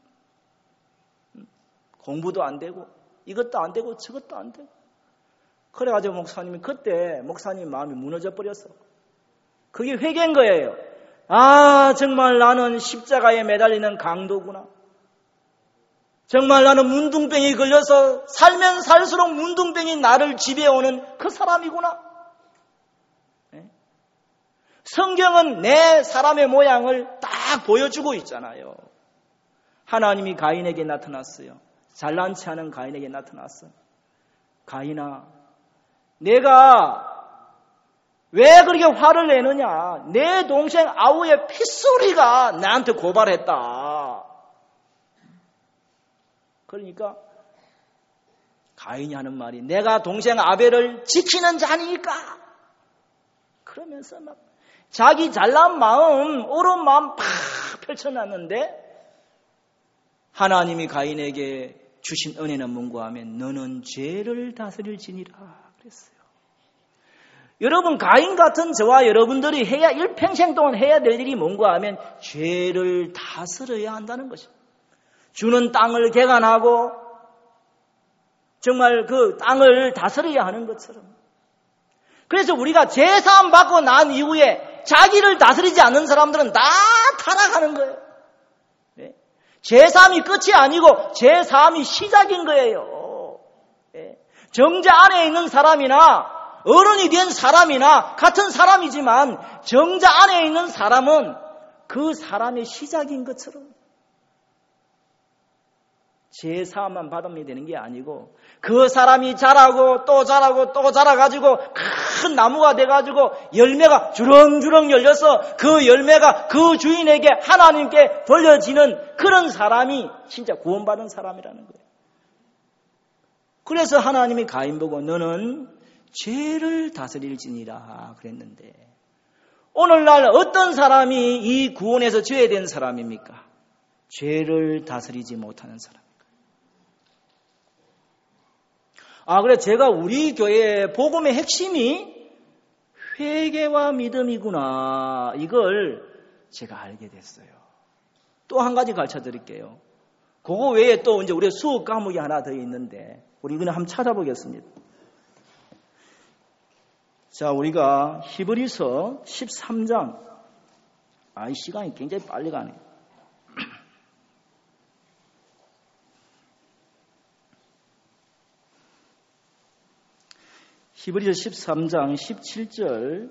공부도 안 되고 이것도 안 되고 저것도 안 되고. 그래가지고 목사님이 그때 목사님 마음이 무너져 버렸어. 그게 회개인 거예요. 아, 정말 나는 십자가에 매달리는 강도구나. 정말 나는 문둥병이 걸려서 살면 살수록 문둥병이 나를 지배해오는 그 사람이구나. 네? 성경은 내 사람의 모양을 딱 보여주고 있잖아요. 하나님이 가인에게 나타났어요. 잘난 체 하는 가인에게 나타났어. 가인아, 내가 왜 그렇게 화를 내느냐? 내 동생 아우의 핏소리가 나한테 고발했다. 그러니까 가인이 하는 말이 내가 동생 아벨을 지키는 자니까. 그러면서 막 자기 잘난 마음, 옳은 마음 팍 펼쳐놨는데 하나님이 가인에게 주신 은혜는 뭔가 하면 너는 죄를 다스릴지니라 그랬어요. 여러분, 가인 같은 저와 여러분들이 해야, 일평생 동안 해야 될 일이 뭔가 하면 죄를 다스려야 한다는 것입니다. 주는 땅을 개간하고 정말 그 땅을 다스려야 하는 것처럼. 그래서 우리가 제사함 받고 난 이후에 자기를 다스리지 않는 사람들은 다 타락하는 거예요. 네? 제사함이 끝이 아니고 제사함이 시작인 거예요. 네? 정자 안에 있는 사람이나 어른이 된 사람이나 같은 사람이지만 정자 안에 있는 사람은 그 사람의 시작인 것처럼 제사만 받으면 되는 게 아니고 그 사람이 자라고 또 자라고 또 자라가지고 큰 나무가 돼가지고 열매가 주렁주렁 열려서 그 열매가 그 주인에게 하나님께 돌려지는 그런 사람이 진짜 구원받은 사람이라는 거예요. 그래서 하나님이 가인 보고 너는 죄를 다스릴지니라 그랬는데 오늘날 어떤 사람이 이 구원에서 죄된 사람입니까? 죄를 다스리지 못하는 사람. 아, 그래 제가 우리 교회의 복음의 핵심이 회개와 믿음이구나. 이걸 제가 알게 됐어요. 또 한 가지 가르쳐 드릴게요. 그거 외에 또 이제 우리 수업 과목이 하나 더 있는데 우리 그냥 한번 찾아보겠습니다. 자, 우리가 히브리서 십삼 장. 아, 이 시간이 굉장히 빨리 가네. 히브리서 십삼 장 십칠 절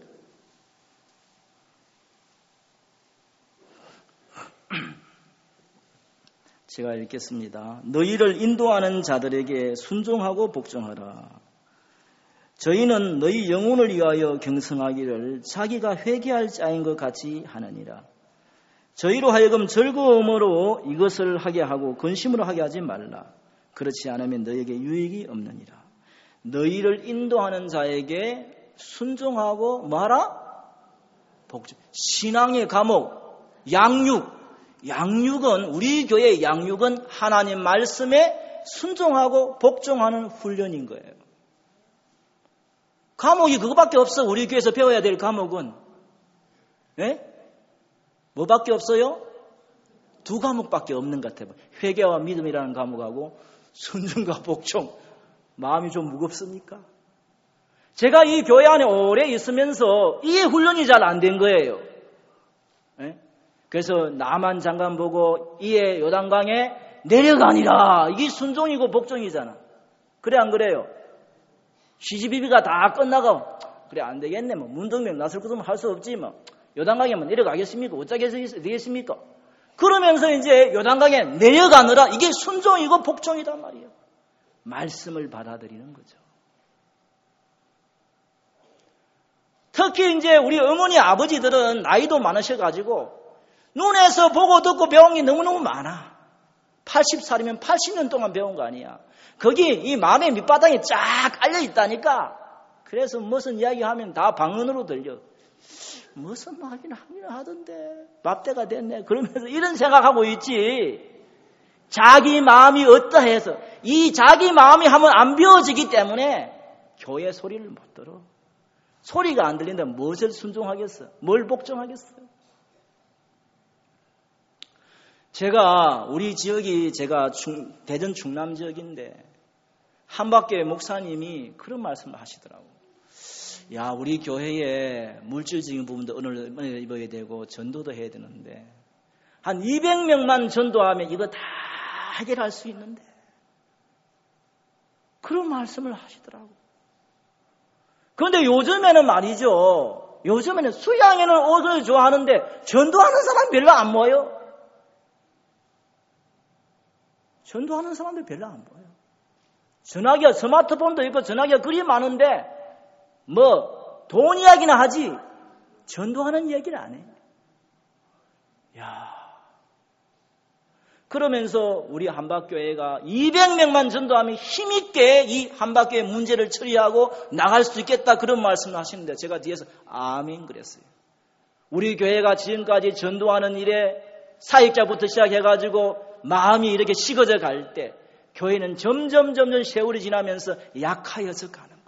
제가 읽겠습니다. 너희를 인도하는 자들에게 순종하고 복종하라. 저희는 너희 영혼을 위하여 경성하기를 자기가 회개할 자인 것 같이 하느니라. 저희로 하여금 즐거움으로 이것을 하게 하고 근심으로 하게 하지 말라. 그렇지 않으면 너희에게 유익이 없느니라. 너희를 인도하는 자에게 순종하고 뭐하라? 복종. 신앙의 과목, 양육. 양육은, 우리 교회의 양육은 하나님 말씀에 순종하고 복종하는 훈련인 거예요. 과목이 그거밖에 없어. 우리 교회에서 배워야 될 과목은. 예? 뭐밖에 없어요? 두 과목밖에 없는 것 같아요. 회개와 믿음이라는 과목하고 순종과 복종. 마음이 좀 무겁습니까? 제가 이 교회 안에 오래 있으면서 이 훈련이 잘 안 된 거예요. 예? 그래서 나만 장관 보고 이에 요단강에 내려가니라. 이게 순종이고 복종이잖아. 그래 안 그래요? 시집비비가 다 끝나고 그래 안 되겠네. 뭐 문둥병 나설 것은 할 수 없지. 뭐 요단강에만 내려가겠습니까? 어쩌게 되겠습니까? 그러면서 이제 요단강에 내려가느라 이게 순종이고 복종이단 말이에요. 말씀을 받아들이는 거죠. 특히 이제 우리 어머니 아버지들은 나이도 많으셔가지고 눈에서 보고 듣고 배운 게 너무너무 많아. 팔십 살이면 팔십 년 동안 배운 거 아니야. 거기 이 마음의 밑바닥에 쫙 깔려 있다니까. 그래서 무슨 이야기 하면 다 방언으로 들려. 무슨 말이나 하긴 하던데 밥때가 됐네. 그러면서 이런 생각하고 있지. 자기 마음이 어떠해서 이 자기 마음이 하면 안 비워지기 때문에 교회 소리를 못 들어. 소리가 안 들린다면 무엇을 순종하겠어? 뭘 복종하겠어? 제가 우리 지역이 제가 충, 대전 충남 지역인데 한박교회 목사님이 그런 말씀을 하시더라고. 야, 우리 교회에 물질적인 부분도 은혜를 입어야 되고 전도도 해야 되는데 한 이백 명만 전도하면 이거 다 해결할 수 있는데 그런 말씀을 하시더라고. 그런데 요즘에는 말이죠. 요즘에는 수양에는 옷을 좋아하는데 전도하는 사람 별로 안 모여. 전도하는 사람들 별로 안 보여. 전화기가 스마트폰도 있고 전화기가 그리 많은데 뭐 돈 이야기나 하지 전도하는 이야기를 안 해. 야, 그러면서 우리 한박교회가 이백 명만 전도하면 힘있게 이 한박교회 문제를 처리하고 나갈 수 있겠다 그런 말씀을 하시는데 제가 뒤에서 아멘 그랬어요. 우리 교회가 지금까지 전도하는 일에 사역자부터 시작해가지고 마음이 이렇게 식어져 갈 때 교회는 점점 점점 세월이 지나면서 약하여져 가는 거예요.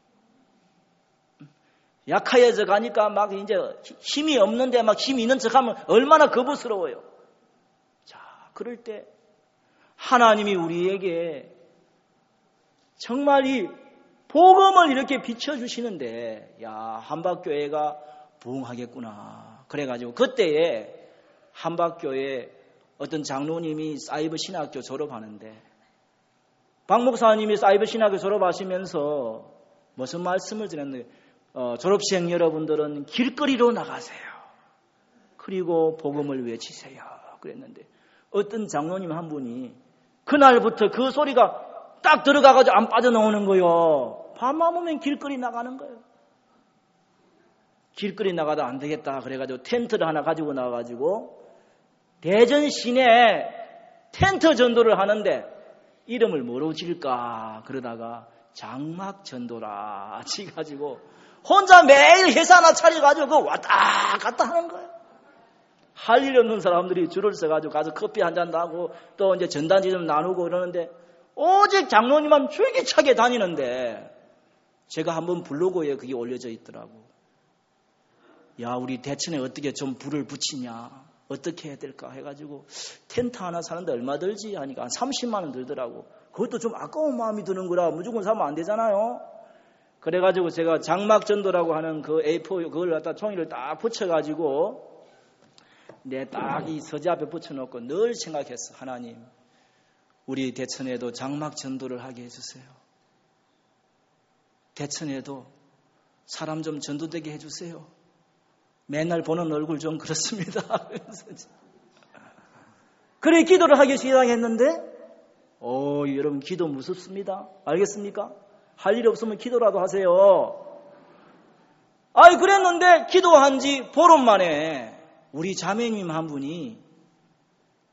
약하여져 가니까 막 이제 힘이 없는데 막 힘이 있는 척하면 얼마나 거부스러워요. 자, 그럴 때 하나님이 우리에게 정말 이 복음을 이렇게 비춰주시는데 야, 한박교회가 부흥하겠구나. 그래가지고 그때에 한박교회 어떤 장로님이 사이버 신학교 졸업하는데 박 목사님이 사이버 신학교 졸업하시면서 무슨 말씀을 드렸는데 어, 졸업생 여러분들은 길거리로 나가세요. 그리고 복음을 외치세요. 그랬는데 어떤 장로님 한 분이 그날부터 그 소리가 딱 들어가가지고 안 빠져나오는 거예요. 밤만 오면 길거리 나가는 거예요. 길거리 나가다 안 되겠다. 그래가지고 텐트를 하나 가지고 나와가지고 대전 시내에 텐트 전도를 하는데 이름을 뭐로 지을까 그러다가 장막 전도라 지가지고 혼자 매일 회사 하나 차려가지고 그거 왔다 갔다 하는 거예요. 할 일 없는 사람들이 줄을 서가지고 가서 커피 한잔 하고 또 이제 전단지 좀 나누고 그러는데 오직 장로님만 줄기차게 다니는데 제가 한번 블로그에 그게 올려져 있더라고. 야, 우리 대천에 어떻게 좀 불을 붙이냐. 어떻게 해야 될까 해가지고 텐트 하나 사는데 얼마 들지 하니까 한 삼십만 원 들더라고. 그것도 좀 아까운 마음이 드는 거라 무조건 사면 안 되잖아요. 그래가지고 제가 장막전도라고 하는 그 에이 사 그걸 갖다 종이를 딱 붙여가지고 내 딱 이 서재 앞에 붙여놓고 늘 생각했어. 하나님, 우리 대천에도 장막전도를 하게 해주세요. 대천에도 사람 좀 전도되게 해주세요. 맨날 보는 얼굴 좀 그렇습니다. 그래 기도를 하기 시작했는데 오, 여러분 기도 무섭습니다. 알겠습니까? 할 일 없으면 기도라도 하세요. 아이 그랬는데 기도한 지 보름 만에 우리 자매님 한 분이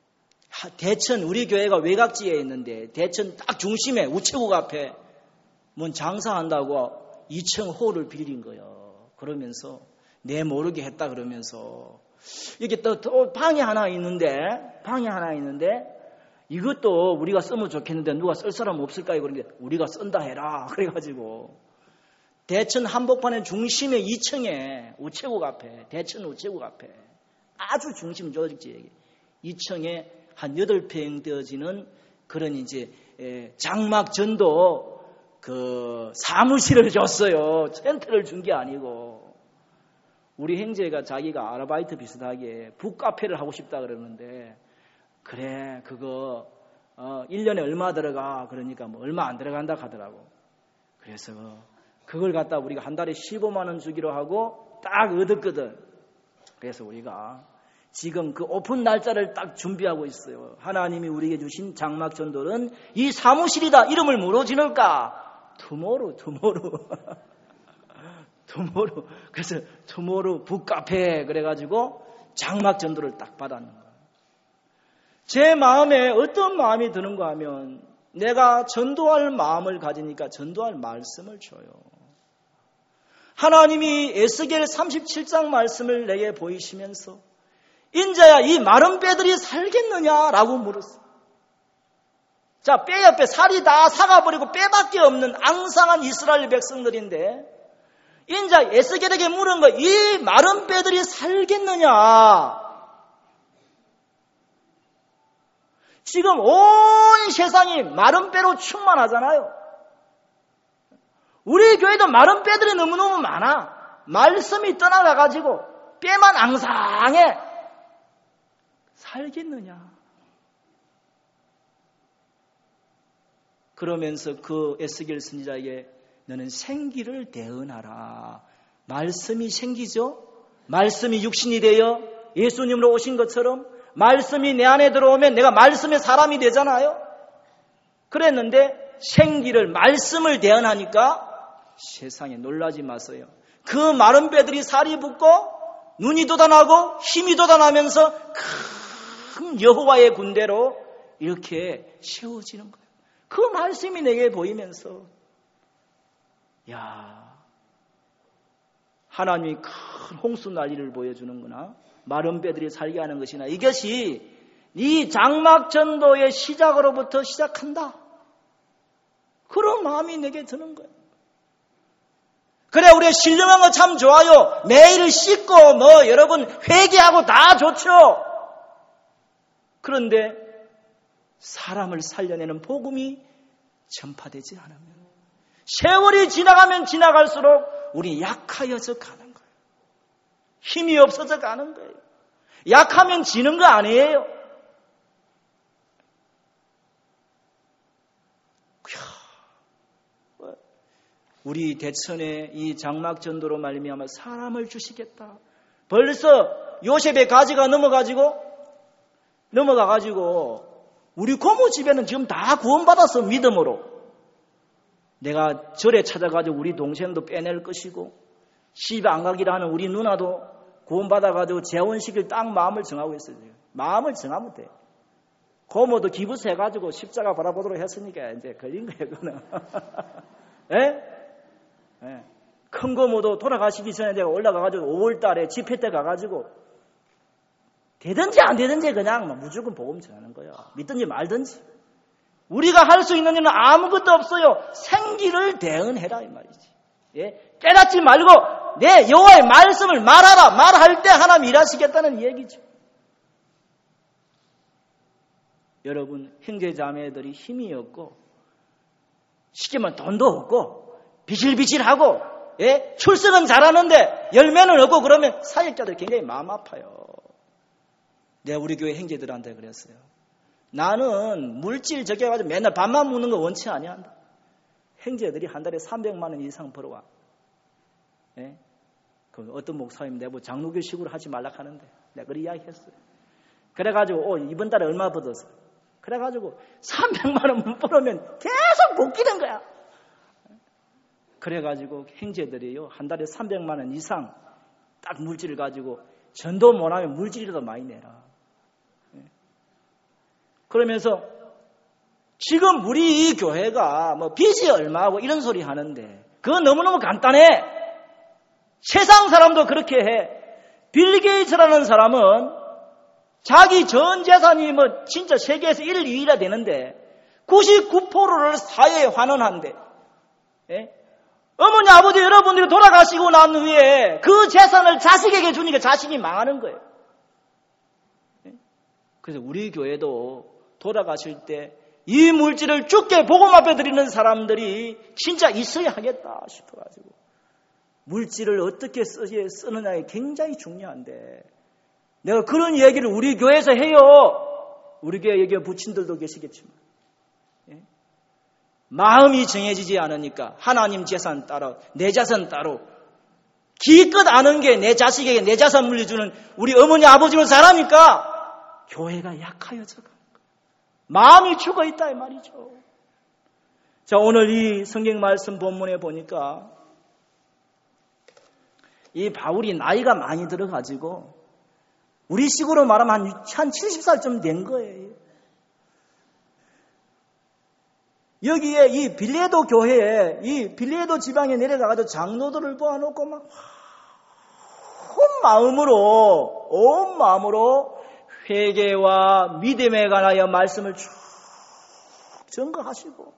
대천 우리 교회가 외곽지에 있는데 대천 딱 중심에 우체국 앞에 뭔 장사한다고 이 층 홀을 빌린 거예요. 그러면서 내 모르게 했다 그러면서 이게 또, 또 방이 하나 있는데 방이 하나 있는데 이것도 우리가 쓰면 좋겠는데 누가 쓸 사람 없을까요? 그런데 우리가 쓴다 해라. 그래가지고 대천 한복판의 중심에 이 층에 우체국 앞에 대천 우체국 앞에 아주 중심 조직지에 이 층에 한 여덟 평 되어지는 그런 이제 장막 전도 그 사무실을 줬어요. 텐트를 준 게 아니고 우리 형제가 자기가 아르바이트 비슷하게 북카페를 하고 싶다 그러는데 그래 그거 어, 일 년에 얼마 들어가 그러니까 뭐 얼마 안 들어간다 하더라고. 그래서 그걸 갖다 우리가 한 달에 십오만 원 주기로 하고 딱 얻었거든. 그래서 우리가 지금 그 오픈 날짜를 딱 준비하고 있어요. 하나님이 우리에게 주신 장막 전도는 이 사무실이다. 이름을 뭐로 지을까? 투모로우, 투모로우. 투모로우. 그래서 투모로우 북카페 그래가지고 장막 전도를 딱 받았는 거예요. 제 마음에 어떤 마음이 드는가 하면 내가 전도할 마음을 가지니까 전도할 말씀을 줘요. 하나님이 에스겔 삼십칠 장 말씀을 내게 보이시면서 인자야 이 마른 뼈들이 살겠느냐라고 물었어. 자, 뼈 옆에 살이 다 삭아버리고 뼈밖에 없는 앙상한 이스라엘 백성들인데 인자 에스겔에게 물은 거 이 마른 뼈들이 살겠느냐. 지금 온 세상이 마른 뼈로 충만하잖아요. 우리 교회도 마른 뼈들이 너무너무 많아. 말씀이 떠나가가지고 뼈만 앙상해. 살겠느냐. 그러면서 그 에스겔 선지자에게 너는 생기를 대언하라. 말씀이 생기죠. 말씀이 육신이 되어 예수님으로 오신 것처럼 말씀이 내 안에 들어오면 내가 말씀의 사람이 되잖아요. 그랬는데 생기를 말씀을 대언하니까 세상에 놀라지 마세요. 그 마른 뼈들이 살이 붙고 눈이 돋아나고 힘이 돋아나면서 큰 여호와의 군대로 이렇게 세워지는 거예요. 그 말씀이 내게 보이면서 야 하나님이 큰 홍수 난리를 보여주는구나. 마른 뼈들이 살게 하는 것이나 이것이 이 장막 전도의 시작으로부터 시작한다. 그런 마음이 내게 드는 거예요. 그래 우리가 신령한 거 참 좋아요. 매일 씻고 뭐 여러분 회개하고 다 좋죠. 그런데 사람을 살려내는 복음이 전파되지 않으면 세월이 지나가면 지나갈수록 우리 약하여져 가는 거예요. 힘이 없어져 가는 거예요. 약하면 지는 거 아니에요. 우리 대천에 이 장막전도로 말미암아 사람을 주시겠다. 벌써 요셉의 가지가 넘어가지고 넘어가가지고 우리 고모 집에는 지금 다 구원받았어. 믿음으로. 내가 절에 찾아가지고 우리 동생도 빼낼 것이고 시집에 안 가기로 하는 우리 누나도 구원받아가지고 재혼시킬 딱 마음을 정하고 있어요. 마음을 정하면 돼. 고모도 기부세 해가지고 십자가 바라보도록 했으니까 이제 걸린 거예요. 그거는. 예? 예. 큰 고모도 돌아가시기 전에 내가 올라가가지고 오월 달에 집회 때 가가지고 되든지 안 되든지 그냥 무조건 복음 전하는 거예요. 믿든지 말든지. 우리가 할 수 있는 일은 아무것도 없어요. 생기를 대언해라 이 말이지. 예? 깨닫지 말고 내 여호와의 말씀을 말하라. 말할 때 하나님 일하시겠다는 얘기죠. 여러분 형제 자매들이 힘이 없고 시키면 돈도 없고 비실비실하고 예? 출석은 잘하는데 열매는 없고 그러면 사역자들 굉장히 마음 아파요. 내가 우리 교회 형제들한테 그랬어요. 나는 물질 적여가지고 맨날 밥만 먹는 거 원치 아니한다. 형제들이 한 달에 삼백만 원 이상 벌어와. 예? 그 어떤 목사님 내고 장로교식으로 하지 말라 하는데 내가 그렇게 이야기했어요. 그래가지고 어, 이번 달에 얼마 벌었어? 그래가지고 삼백만 원 못 벌으면 계속 복귀는 거야. 그래가지고 형제들이요 한 달에 삼백만 원 이상 딱 물질을 가지고 전도 못하면 물질이라도 많이 내라. 그러면서 지금 우리 이 교회가 뭐 빚이 얼마고 이런 소리 하는데 그거 너무너무 간단해. 세상 사람도 그렇게 해. 빌 게이츠라는 사람은 자기 전 재산이 뭐 진짜 세계에서 일, 이 위라 되는데 구십구 퍼센트를 사회에 환원한대. 예? 어머니, 아버지 여러분들이 돌아가시고 난 후에 그 재산을 자식에게 주니까 자식이 망하는 거예요. 예? 그래서 우리 교회도 돌아가실 때 이 물질을 주께 복음 앞에 드리는 사람들이 진짜 있어야 하겠다 싶어가지고 물질을 어떻게 쓰느냐에 굉장히 중요한데 내가 그런 얘기를 우리 교회에서 해요. 우리 교회 여기 부친들도 계시겠지만 예? 마음이 정해지지 않으니까 하나님 재산 따로 내 재산 따로 기껏 아는 게 내 자식에게 내 재산 물려주는 우리 어머니 아버지는 잘하니까 교회가 약하여져 가 마음이 죽어 있다 이 말이죠. 자, 오늘 이 성경 말씀 본문에 보니까 이 바울이 나이가 많이 들어가지고 우리 식으로 말하면 한, 한 칠십 살쯤 된 거예요. 여기에 이 빌레도 교회에 이 빌레도 지방에 내려가가지고 장로들을 모아놓고 막 온 마음으로 온 마음으로 회개와 믿음에 관하여 말씀을 쭉 전거하시고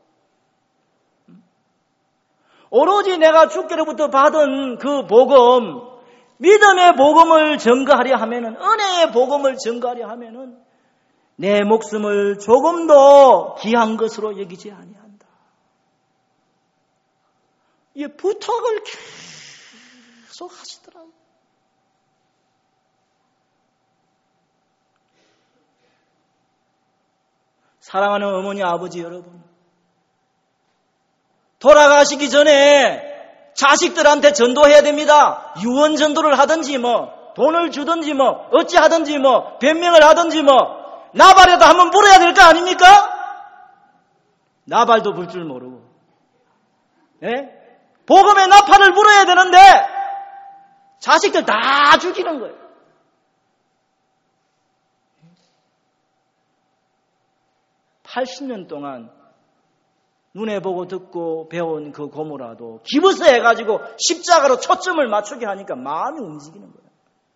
오로지 내가 주께로부터 받은 그 복음, 믿음의 복음을 전거하려 하면은 은혜의 복음을 전거하려 하면은 내 목숨을 조금도 귀한 것으로 여기지 아니한다. 이 부탁을 계속 하시더라고요. 사랑하는 어머니, 아버지 여러분, 돌아가시기 전에 자식들한테 전도해야 됩니다. 유언 전도를 하든지 뭐 돈을 주든지 뭐 어찌 하든지 뭐 변명을 하든지 뭐 나발에도 한번 불어야 될 거 아닙니까? 나발도 불 줄 모르고 예? 복음의 나팔을 불어야 되는데 자식들 다 죽이는 거예요. 팔십 년 동안 눈에 보고 듣고 배운 그 고모라도 기부서 해가지고 십자가로 초점을 맞추게 하니까 마음이 움직이는 거예요.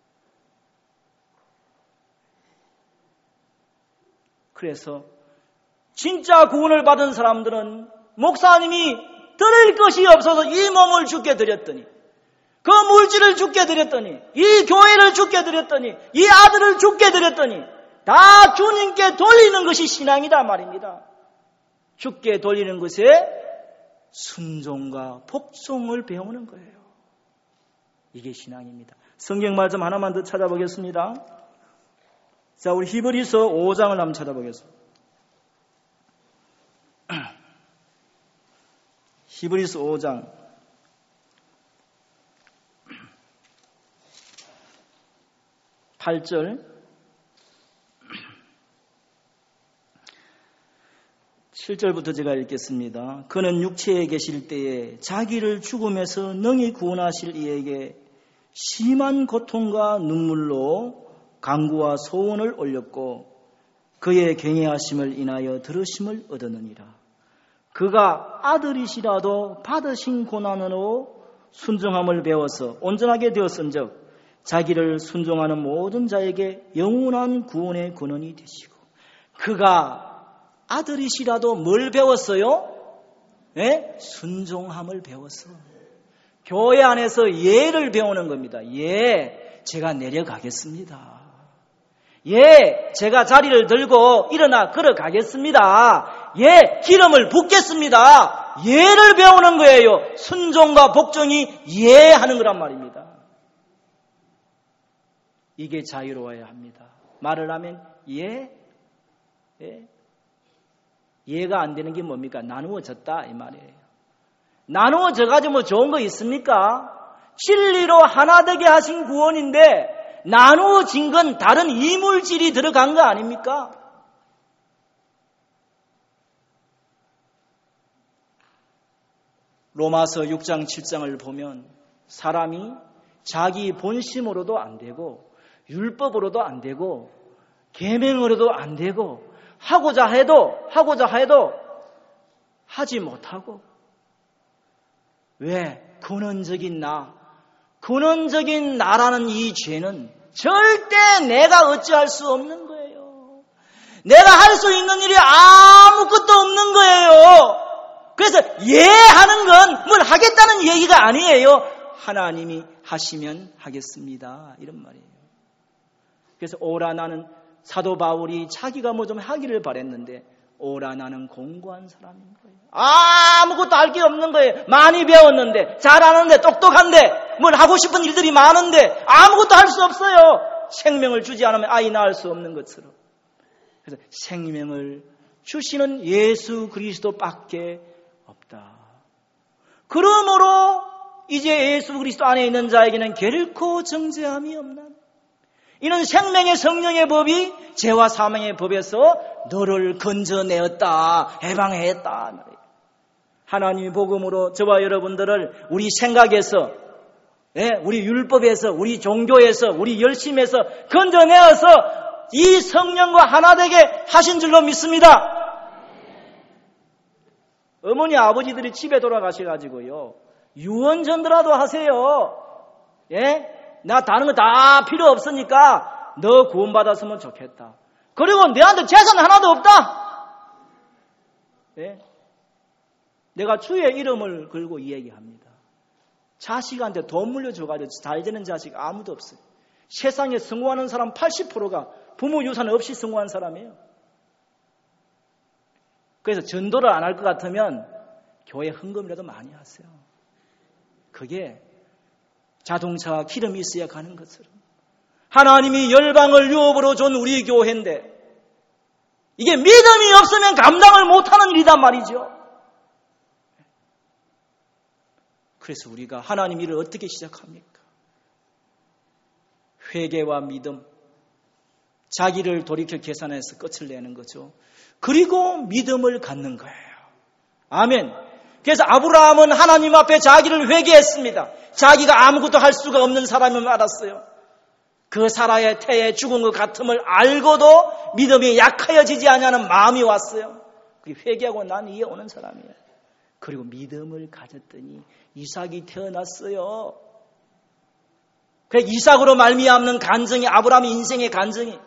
그래서 진짜 구원을 받은 사람들은 목사님이 드릴 것이 없어서 이 몸을 주께 드렸더니 그 물질을 주께 드렸더니 이 교회를 주께 드렸더니 이 아들을 주께 드렸더니 다 주님께 돌리는 것이 신앙이다 말입니다. 주께 돌리는 것에 순종과 복종을 배우는 거예요. 이게 신앙입니다. 성경 말씀 하나만 더 찾아보겠습니다. 자, 우리 히브리서 오 장을 한번 찾아보겠습니다. 히브리서 오 장 팔 절 칠 절부터 제가 읽겠습니다. 그는 육체에 계실 때에 자기를 죽음에서 능히 구원하실 이에게 심한 고통과 눈물로 간구와 소원을 올렸고 그의 경외하심을 인하여 들으심을 얻었느니라. 그가 아들이시라도 받으신 고난으로 순종함을 배워서 온전하게 되었은즉 자기를 순종하는 모든 자에게 영원한 구원의 근원이 되시고 그가 아들이시라도 뭘 배웠어요? 예? 순종함을 배웠어. 교회 안에서 예를 배우는 겁니다. 예, 제가 내려가겠습니다. 예, 제가 자리를 들고 일어나 걸어가겠습니다. 예, 기름을 붓겠습니다. 예를 배우는 거예요. 순종과 복종이 예하는 거란 말입니다. 이게 자유로워야 합니다. 말을 하면 예, 예. 이해가 안 되는 게 뭡니까? 나누어졌다 이 말이에요. 나누어져가지고 뭐 좋은 거 있습니까? 진리로 하나 되게 하신 구원인데 나누어진 건 다른 이물질이 들어간 거 아닙니까? 로마서 육 장 칠 장을 보면 사람이 자기 본심으로도 안 되고 율법으로도 안 되고 계명으로도 안 되고 하고자 해도 하고자 해도 하지 못하고 왜? 근원적인 나, 근원적인 나라는 이 죄는 절대 내가 어찌할 수 없는 거예요. 내가 할 수 있는 일이 아무것도 없는 거예요. 그래서 예하는 건 뭘 하겠다는 얘기가 아니에요. 하나님이 하시면 하겠습니다. 이런 말이에요. 그래서 오라 나는 사도 바울이 자기가 뭐 좀 하기를 바랬는데 오라 나는 공고한 사람인 거예요. 아무것도 할 게 없는 거예요. 많이 배웠는데 잘하는데 똑똑한데 뭘 하고 싶은 일들이 많은데 아무것도 할 수 없어요. 생명을 주지 않으면 아이 낳을 수 없는 것처럼. 그래서 생명을 주시는 예수 그리스도밖에 없다. 그러므로 이제 예수 그리스도 안에 있는 자에게는 결코 정죄함이 없나. 이는 생명의 성령의 법이 죄와 사망의 법에서 너를 건져내었다, 해방했다. 하나님의 복음으로 저와 여러분들을 우리 생각에서, 우리 율법에서, 우리 종교에서, 우리 열심에서 건져내어서 이 성령과 하나 되게 하신 줄로 믿습니다. 어머니 아버지들이 집에 돌아가셔가지고요, 유언전도라도 하세요. 예? 나 다른 거 다 필요 없으니까 너 구원받았으면 좋겠다. 그리고 내한테 재산 하나도 없다. 예? 내가 주의 이름을 걸고 이 얘기합니다. 자식한테 돈 물려줘가지고 잘 되는 자식 아무도 없어요. 세상에 성공하는 사람 팔십 퍼센트가 부모 유산 없이 성공한 사람이에요. 그래서 전도를 안 할 것 같으면 교회 헌금이라도 많이 하세요. 그게 자동차와 기름이 있어야 가는 것처럼 하나님이 열방을 유업으로 준 우리 교회인데 이게 믿음이 없으면 감당을 못하는 일이단 말이죠. 그래서 우리가 하나님 일을 어떻게 시작합니까? 회개와 믿음, 자기를 돌이켜 계산해서 끝을 내는 거죠. 그리고 믿음을 갖는 거예요. 아멘. 그래서 아브라함은 하나님 앞에 자기를 회개했습니다. 자기가 아무것도 할 수가 없는 사람임을 알았어요. 그 사라의 태에 죽은 것 같음을 알고도 믿음이 약하여지지 않냐는 마음이 왔어요. 회개하고 난 이에 오는 사람이에요. 그리고 믿음을 가졌더니 이삭이 태어났어요. 그래 이삭으로 말미암는 간증이 아브라함의 인생의 간증이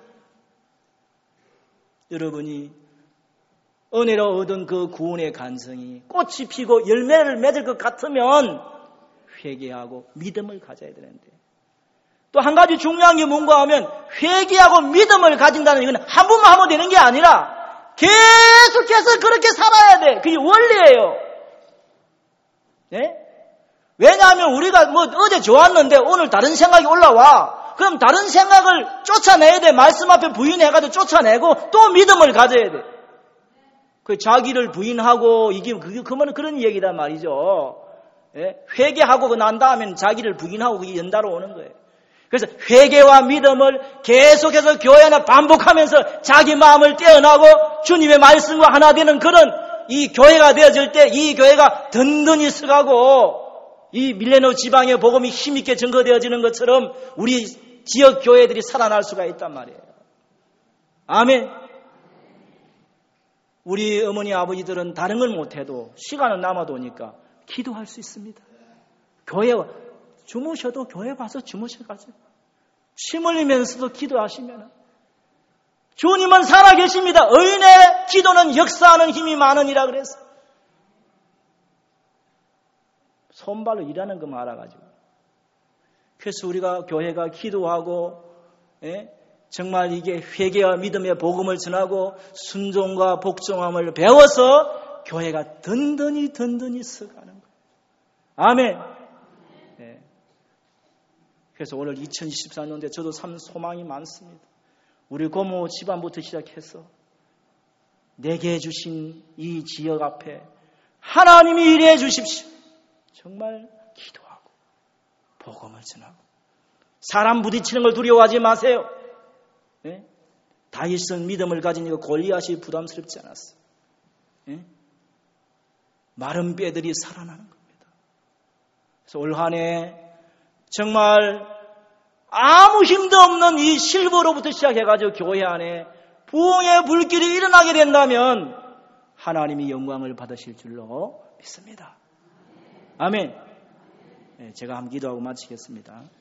여러분이 은혜로 얻은 그 구원의 간증이 꽃이 피고 열매를 맺을 것 같으면 회개하고 믿음을 가져야 되는데 또 한 가지 중요한 게 뭔가 하면 회개하고 믿음을 가진다는 이건 한 번만 하면 되는 게 아니라 계속해서 그렇게 살아야 돼. 그게 원리예요. 네? 왜냐하면 우리가 뭐 어제 좋았는데 오늘 다른 생각이 올라와. 그럼 다른 생각을 쫓아내야 돼. 말씀 앞에 부인해가지고 쫓아내고 또 믿음을 가져야 돼. 그 자기를 부인하고 이게 그게 그만 그런 얘기란 말이죠. 예? 회개하고 난 다음에는 자기를 부인하고 그게 연달아 오는 거예요. 그래서 회개와 믿음을 계속해서 교회 안에 반복하면서 자기 마음을 떼어나고 주님의 말씀과 하나 되는 그런 이 교회가 되어질 때 이 교회가 든든히 서가고 이 밀레노 지방의 복음이 힘있게 증거되어지는 것처럼 우리 지역 교회들이 살아날 수가 있단 말이에요. 아멘. 우리 어머니 아버지들은 다른 건 못해도 시간은 남아도 오니까 기도할 수 있습니다. 교회 주무셔도 교회 와서 주무셔가지고 침 흘리면서도 기도하시면 주님은 살아계십니다. 의인의 기도는 역사하는 힘이 많으니라 그래서 손발로 일하는 것만 알아가지고 그래서 우리가 교회가 기도하고 예? 정말 이게 회개와 믿음의 복음을 전하고 순종과 복종함을 배워서 교회가 든든히 든든히 서가는 거예요. 아멘. 네. 그래서 오늘 이천이십사 년인데 저도 참 소망이 많습니다. 우리 고모 집안부터 시작해서 내게 주신 이 지역 앞에 하나님이 일해 주십시오. 정말 기도하고 복음을 전하고 사람 부딪히는 걸 두려워하지 마세요. 예? 다윗은 믿음을 가지니까 골리앗이 부담스럽지 않았어요. 예? 마른 뼈들이 살아나는 겁니다. 그래서 올 한 해 정말 아무 힘도 없는 이 실버로부터 시작해가지고 교회 안에 부흥의 불길이 일어나게 된다면 하나님이 영광을 받으실 줄로 믿습니다. 아멘. 제가 한번 기도하고 마치겠습니다.